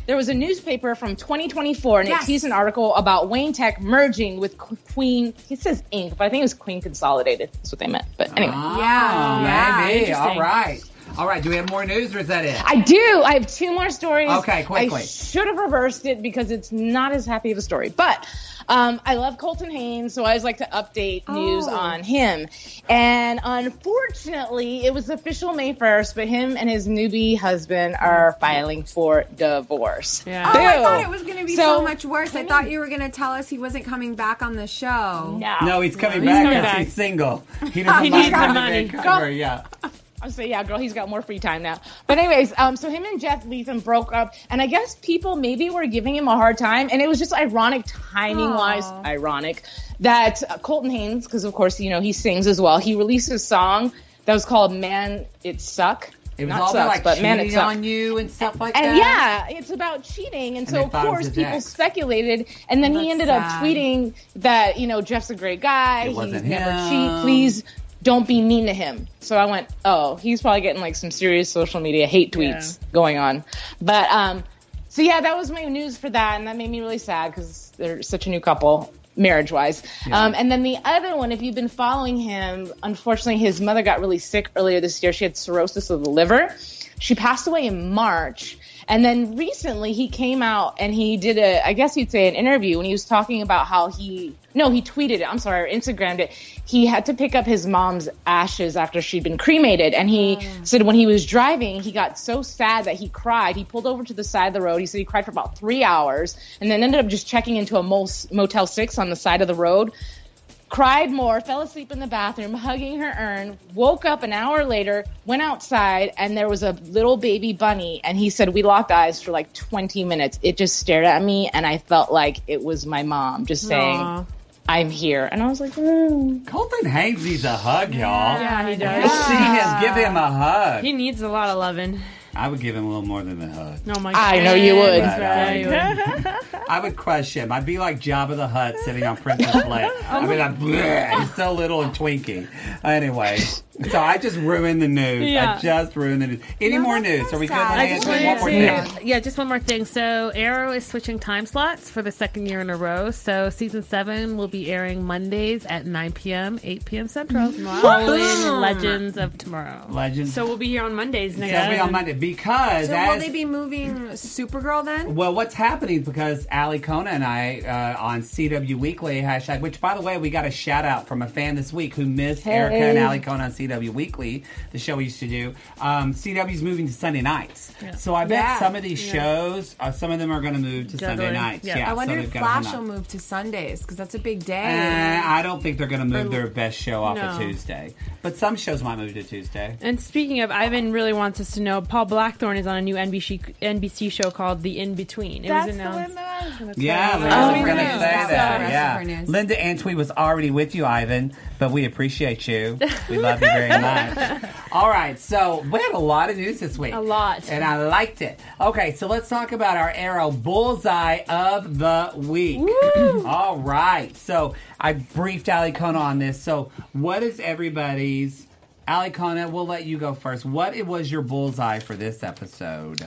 S8: there was a newspaper from twenty twenty-four, and
S7: Yes.
S8: it teased an article about Wayne Tech merging with Qu- Queen. It says Incorporated, but I think it was Queen Consolidated. That's what they meant. But anyway.
S2: Oh,
S7: Yeah, yeah,
S2: maybe.
S7: interesting.
S2: All right. All right. Do we have more news, or is that it?
S8: I do. I have two more stories.
S2: Okay, quickly.
S8: I should have reversed it because it's not as happy of a story. But um, I love Colton Haynes, so I always like to update news
S7: Oh.
S8: on him. And unfortunately, it was official May first, but him and his newbie husband are filing for divorce.
S5: Yeah.
S7: Oh, I
S8: Boo.
S7: thought it was going to be so,
S8: So-
S7: much worse. I thought you were going to tell us he wasn't coming back on the show.
S8: No.
S2: No, he's coming
S5: He's
S2: back
S5: coming
S2: because
S5: back.
S2: he's single. He doesn't
S5: He
S2: like
S5: needs the
S2: having
S5: money.
S2: a cover, Yeah.
S8: I say, yeah, girl, he's got more free time now. But anyways, um, so him and Jeff Leatham broke up, and I guess people maybe were giving him a hard time, and it was just ironic timing-wise,
S7: Aw.
S8: ironic, that uh, Colton Haynes, because of course, you know, he sings as well, he released a song that was called Man, It Suck.
S2: It was
S8: Not
S2: all
S8: sucks,
S2: about like
S8: but Man, It
S2: cheating
S8: Suck.
S2: on you and stuff like
S8: And
S2: that.
S8: yeah, it's about cheating. And,
S2: And
S8: so,
S2: they
S8: of
S2: thought it was
S8: course,
S2: his
S8: people
S2: ex.
S8: speculated. And then he
S7: That's
S8: ended
S7: sad.
S8: up tweeting that, you know, Jeff's a great guy.
S2: It
S8: He's
S2: wasn't
S8: never
S2: him.
S8: cheat. Please don't be mean to him. So I went, oh, he's probably getting like some serious social media hate tweets going on. But, um, so yeah, that was my news for that. And that made me really sad because they're such a new couple. Marriage-wise. Um, and then the other one, if you've been following him, unfortunately, his mother got really sick earlier this year. She had cirrhosis of the liver. She passed away in March. And then recently he came out and he did a, I guess you'd say an interview, and he was talking about how he, no, he tweeted it, I'm sorry, or Instagrammed it. He had to pick up his mom's ashes after she'd been cremated. And he said when he was driving, he got so sad that he cried. He pulled over to the side of the road. He said he cried for about three hours and then ended up just checking into a Mos- Motel six on the side of the road. Cried more, fell asleep in the bathroom, hugging her urn, woke up an hour later, went outside, and there was a little baby bunny. And he said, we locked eyes for like twenty minutes. It just stared at me, and I felt like it was my mom just saying,
S5: Aw.
S8: I'm here. And I was like, mm.
S2: Colton Haynes needs a hug, y'all.
S5: Yeah, he
S2: Go
S5: does.
S2: see him. Give him a hug.
S5: He needs a lot of loving.
S2: I would give him a little more than a hug.
S5: Oh my god.
S8: I know you would.
S2: But,
S5: Yeah,
S2: uh,
S5: you would.
S2: I would crush him. I'd be like Jabba the Hutt sitting on Princess Leia. I mean, I'm, bleh, he's so little and twinky. Anyway, so I just ruined the news.
S5: Yeah.
S2: I just ruined the news. Any
S7: No,
S2: more
S7: that's
S2: news?
S7: so
S2: Are we good?
S7: sad.
S2: Linnea?
S7: I just
S2: One
S7: wanted
S2: more
S7: to-
S2: thing.
S6: Yeah, just one more thing. So Arrow is switching time slots for the second year in a row. So season seven will be airing Mondays at nine p.m., eight p.m. Central, following Legends of Tomorrow.
S2: Legends.
S5: So we'll be here on Mondays next
S2: It'll be
S5: week.
S2: on Monday because
S7: So
S2: as
S7: will they be moving Supergirl then?
S2: well, what's happening because Ali Kona and I uh, on C W Weekly hashtag, which by the way, we got a shout out from a fan this week who missed Erica and Ali Kona on C W Weekly, the show we used to do. Um, C W's moving to Sunday nights, so I bet
S7: Yeah.
S2: some of these shows, uh, some of them are going to move to Sunday
S6: Juggling.
S2: nights.
S6: Yeah.
S2: Yeah,
S7: I wonder
S2: so
S7: if
S2: they've got a
S7: Flash
S2: whole
S7: will
S2: night.
S7: move to Sundays because that's a big day.
S2: Eh, I don't think they're going to move
S5: Or-
S2: their best show off
S5: No.
S2: a Tuesday, but some shows might move to Tuesday.
S5: And speaking of, Ivan really wants us to know Paul Blackthorne is on a new N B C N B C show called The In Between. It
S8: That's
S5: was
S8: the
S5: announced.
S8: one that I was gonna
S2: Yeah,
S8: say.
S2: Linda
S5: Oh,
S2: was going to
S5: news.
S2: say
S5: That's
S2: that.
S7: the rest
S2: Yeah,
S7: of her news.
S2: Linda Antwi was already with you, Ivan, but we appreciate you. We love you very much. All right, so we had a lot of news this week.
S5: A lot.
S2: And I liked it. Okay, so let's talk about our Arrow Bullseye of the Week. All right, so I briefed Ali Kona on this. So what is everybody's... Ali Kona, we'll let you go first. What was your bullseye for this episode?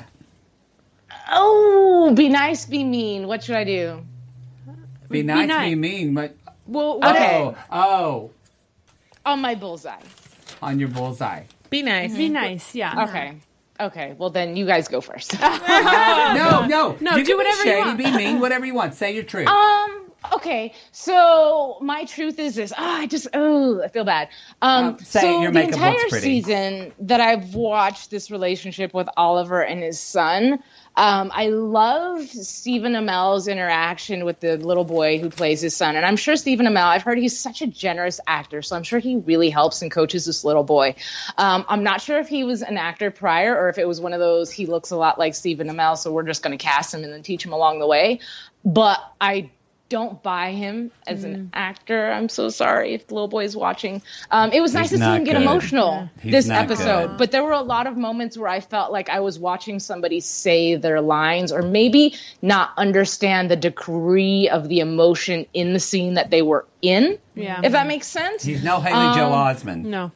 S8: Oh, be nice, be mean. What should I do?
S2: Be nice, be,
S5: nice.
S2: mean, but...
S5: Well, what
S2: Oh, oh,
S8: On my bullseye.
S2: on your bullseye.
S6: Be nice.
S5: be nice, yeah.
S8: Okay. Okay. Well, then you guys go first.
S2: No, no.
S5: No,
S2: you
S5: do
S2: can
S5: whatever
S2: be
S5: you
S2: shady,
S5: want.
S2: be mean, whatever you want. Say your truth.
S8: Um. Okay. So my truth is this. Ah, I just. Oh, I feel bad. Um.
S2: Um, say
S8: so
S2: your
S8: the
S2: makeup
S8: entire
S2: looks pretty.
S8: season that I've watched this relationship with Oliver and his son. Um, I love Stephen Amell's interaction with the little boy who plays his son. And I'm sure Stephen Amell, I've heard he's such a generous actor, so I'm sure he really helps and coaches this little boy. Um, I'm not sure if he was an actor prior or if it was one of those, he looks a lot like Stephen Amell, so we're just going to cast him and then teach him along the way. But I don't buy him as an actor. I'm so sorry if the little boy is watching. Um, it was nice to see
S2: not
S8: him get
S2: good.
S8: emotional
S2: He's
S8: this
S2: not
S8: episode,
S2: good.
S8: but there were a lot of moments where I felt like I was watching somebody say their lines or maybe not understand the degree of the emotion in the scene that they were in.
S5: Yeah.
S8: If that makes sense.
S2: He's no Haley Joel
S8: Um,
S2: Osment.
S5: No.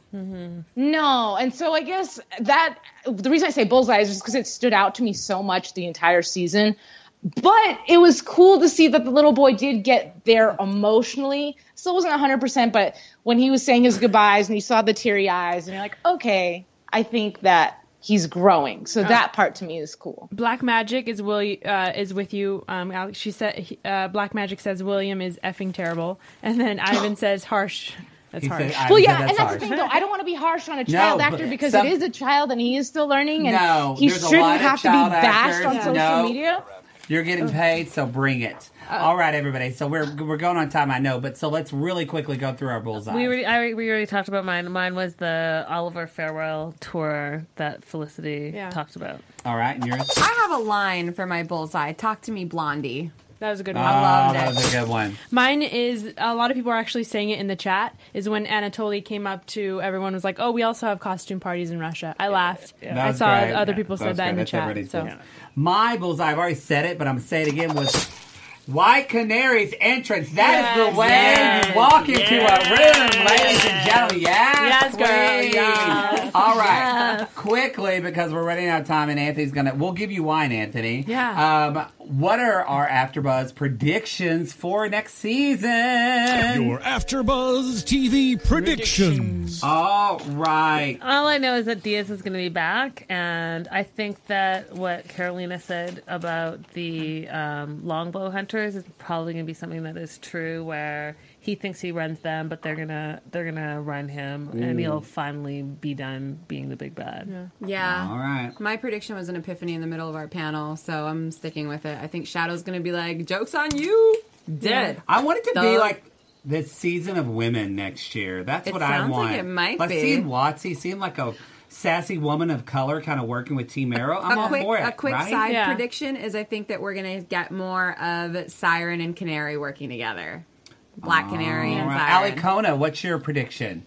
S8: No, and so I guess that the reason I say Bullseye is just because it stood out to me so much the entire season. But it was cool to see that the little boy did get there emotionally. Still wasn't one hundred percent, but when he was saying his goodbyes and you saw the teary eyes, and you're like, okay, I think that he's growing. So that part to me is cool.
S5: Black Magic is Will uh, is with you, um, Alex. She said he- uh, Black Magic says William is effing terrible, and then Ivan says harsh. That's
S2: He
S5: harsh.
S2: said, I
S8: Well,
S2: said
S8: yeah,
S2: that's
S8: and that's
S2: harsh.
S8: the thing, though. I don't want to be harsh on a child
S2: No,
S8: actor
S2: but
S8: because
S2: some-
S8: it is a child and he is still learning, and
S2: No,
S8: he
S2: there's a
S8: shouldn't
S2: lot of
S8: have to be
S2: child
S8: bashed
S2: actors.
S8: on social
S2: No.
S8: media.
S2: You're getting paid, so bring it. All right, everybody. So we're we're going on time, I know, but so let's really quickly go through our bullseye.
S6: We already, I, we already talked about mine. Mine was the Oliver farewell tour that Felicity
S5: Yeah.
S6: talked about.
S2: All right, and yours?
S7: I have a line for my bullseye. Talk to me, Blondie.
S5: That was a good one.
S2: Oh,
S7: loved
S2: that
S7: it.
S2: was a good one.
S5: Mine is a lot of people are actually saying it in the chat. Is when Anatoly came up to everyone was like, "Oh, we also have costume parties in Russia." I laughed.
S2: That
S5: I
S2: was
S5: saw
S2: great.
S5: other
S2: Yeah,
S5: people
S2: that
S5: said
S2: was
S5: that in
S2: great.
S5: the
S2: That's
S5: chat.
S2: everybody's
S5: So
S2: bullseye. My bullseye, I've already said it, but I'm going to say it again, was White Canary's entrance. That is
S5: Yes,
S2: the way
S5: yes,
S2: you walk into
S5: yes.
S2: a room, ladies and gentlemen. Yes,
S5: Yes, girl,
S2: queen.
S5: yes.
S2: All right. Quickly, because we're running out of time, and Anthony's going to... We'll give you wine, Anthony.
S5: Yeah.
S2: Um, what are our AfterBuzz predictions for next season?
S3: Your AfterBuzz T V predictions.
S2: All right.
S6: All I know is that Diaz is going to be back, and I think that what Carolina said about the um, longbow hunters is probably going to be something that is true, where he thinks he runs them, but they're gonna they're gonna run him, and he'll finally be done being the big bad.
S7: Yeah.
S2: All right.
S7: My prediction was an epiphany in the middle of our panel, so I'm sticking with it. I think Shadow's going to be like, joke's on you. Dead.
S2: I want it to
S7: The-
S2: be like the season of women next year. That's
S7: It
S2: what I
S7: sounds
S2: want.
S7: like it might
S2: like
S7: be.
S2: seeing Watsy, seeing like a sassy woman of color kind of working with Team Arrow. I'm
S7: a
S2: all
S7: quick,
S2: for it.
S7: a quick
S2: right?
S7: side
S5: Yeah.
S7: prediction is I think that we're going to get more of Siren and Canary working together. Black Canary and
S2: All right. Ali
S7: Siren.
S2: Kona, what's your prediction?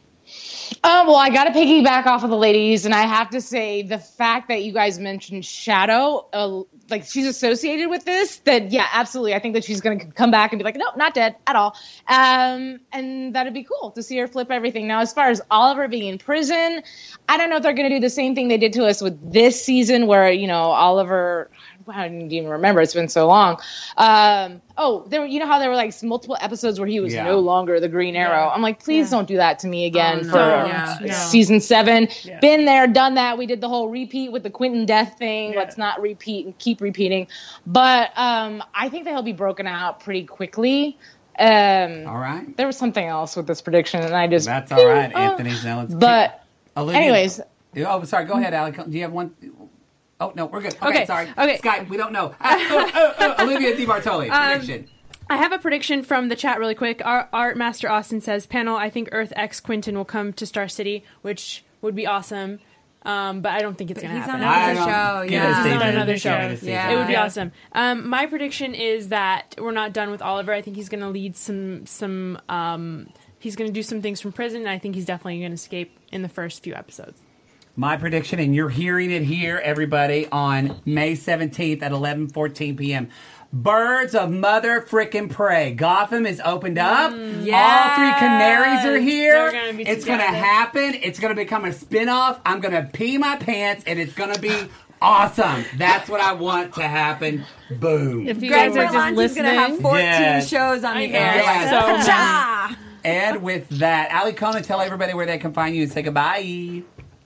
S8: Um, well, I got to piggyback off of the ladies, and I have to say the fact that you guys mentioned Shadow, uh, like she's associated with this, that yeah, absolutely. I think that she's going to come back and be like, nope, not dead at all. Um, and that'd be cool to see her flip everything. Now, as far as Oliver being in prison, I don't know if they're going to do the same thing they did to us with this season, where you know Oliver. I didn't even remember. It's been so long. Um, oh, there. You know how there were like multiple episodes where he was
S2: Yeah.
S8: no longer the Green Arrow. I'm like, please don't do that to me again
S7: Oh, no.
S8: for
S7: Yeah.
S5: No.
S8: season seven. Been there, done that. We did the whole repeat with the Quentin death thing. Let's not repeat and keep repeating. But um, I think that he'll be broken out pretty quickly. Um,
S2: All right.
S8: there was something else with this prediction, and I just
S2: That's all right,
S8: Oh.
S2: Anthony's now. Let's
S8: But
S2: keep- Olivia-
S8: anyways,
S2: Oh, sorry. Go ahead, Ali. Do you have one? Oh, no, we're good. Okay,
S5: Okay,
S2: sorry.
S5: okay.
S2: Skype, we don't know. Ah, oh, oh, oh, Olivia DiBartoli, prediction.
S5: I have a prediction from the chat really quick. Our Art Master Austin says, panel, I think Earth X Quentin will come to Star City, which would be awesome. Um, but I don't think it's going to
S7: he's
S5: happen.
S7: on another
S2: I don't
S7: show,
S2: get
S7: yeah.
S2: a
S7: He's
S2: season.
S5: on another
S2: Show me
S5: show.
S2: the season.
S7: Yeah.
S5: It would be
S7: Yeah.
S5: awesome. Um, my prediction is that we're not done with Oliver. I think he's going to lead some some. Um, he's going to do some things from prison, and I think he's definitely going to escape in the first few episodes.
S2: My prediction, and you're hearing it here, everybody, on May seventeenth at eleven fourteen p.m. Birds of Mother Frickin' Prey. Gotham is opened up. All three canaries are here.
S5: They're gonna be
S2: It's going to
S5: together.
S2: happen. It's going to become a spin-off. I'm going to pee my pants, and it's going to be awesome. That's what I want to happen. Boom.
S6: If you
S7: Greg
S6: guys are just
S7: Berlanti's
S6: listening,
S7: going to have fourteen
S2: Yes.
S7: shows on the
S5: know.
S7: air.
S2: Yes.
S5: So many.
S7: Cha!
S2: And with that, Ali Kona, tell everybody where they can find you and say goodbye.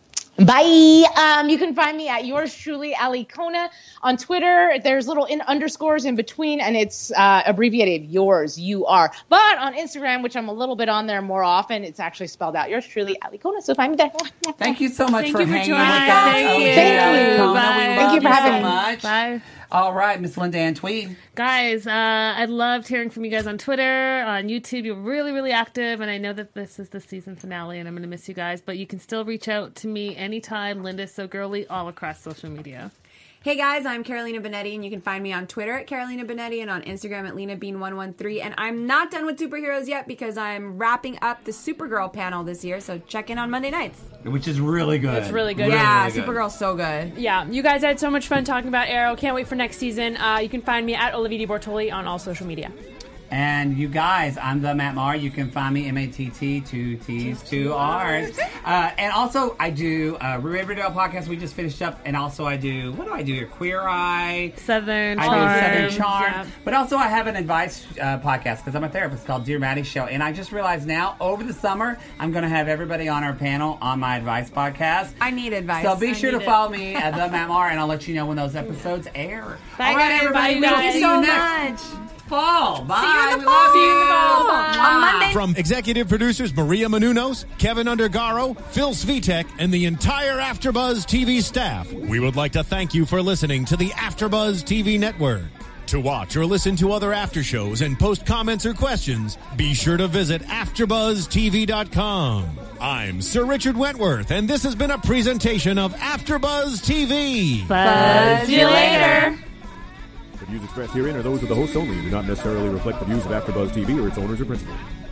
S8: bye. Um, you can find me at yours truly, Ali Kona, on Twitter. There's little in underscores in between, and it's uh, abbreviated yours, you are. But on Instagram, which I'm a little bit on there more often, it's actually spelled out yours truly, Ali Kona. So find me there.
S2: Thank you so much
S5: Thank
S2: for
S5: you for
S2: hanging with
S5: joining
S2: us.
S5: us.
S6: Thank
S2: over
S6: you.
S2: here,
S8: Thank
S2: Ali
S8: you.
S2: Kona.
S6: Bye.
S2: We
S6: Thank
S2: love
S8: you for
S2: so
S8: having me.
S2: much.
S6: bye.
S2: All right, Miss Linda Ann Tweed.
S6: Guys, uh, I loved hearing from you guys on Twitter, on YouTube. You're really, really active, and I know that this is the season finale, and I'm going to miss you guys, but you can still reach out to me anytime. Linda's So Girly, all across social media.
S7: Hey guys, I'm Carolina Benetti, and you can find me on Twitter at Carolina Benetti and on Instagram at Lena Bean one one three. And I'm not done with superheroes yet because I'm wrapping up the Supergirl panel this year, so check in on Monday nights.
S2: Which is really good.
S5: It's really good.
S7: yeah,
S2: really good.
S7: Supergirl's so good.
S5: Yeah, you guys had so much fun talking about Arrow. Can't wait for next season. Uh, you can find me at Olivia DiBortoli on all social media.
S2: And you guys, I'm the Matt Maher. You can find me M A T T, two T's, two R's. Uh, and also, I do uh, Riverdale podcast we just finished up. And also, I do, what do I do here? Queer Eye.
S6: Southern
S2: I
S6: Charm.
S2: do Southern Charm.
S5: yeah.
S2: But also, I have an advice uh, podcast because I'm a therapist called Dear Maddie Show. And I just realized now, over the summer, I'm going to have everybody on our panel on my advice podcast.
S7: I need advice.
S2: So be
S7: I
S2: sure to
S7: need
S2: follow me at the Matt Maher, and I'll let you know when those episodes air.
S5: Bye,
S2: All right,
S5: guys.
S2: everybody.
S5: Bye,
S2: We'll
S5: guys.
S2: see
S7: so
S2: you next
S7: much.
S2: fall. Bye.
S7: See you in the
S2: we
S7: fall.
S2: love
S7: See
S2: you.
S7: you in the fall. On Monday.
S3: From executive producers Maria Menounos, Kevin Undergaro, Phil Svitek, and the entire AfterBuzz T V staff, we would like to thank you for listening to the AfterBuzz T V network. To watch or listen to other after shows and post comments or questions, be sure to visit after buzz T V dot com. I'm Sir Richard Wentworth, and this has been a presentation of AfterBuzz T V.
S6: Buzz you later.
S10: The views expressed herein are those of the hosts only and do not necessarily reflect the views of AfterBuzz T V or its owners or principals.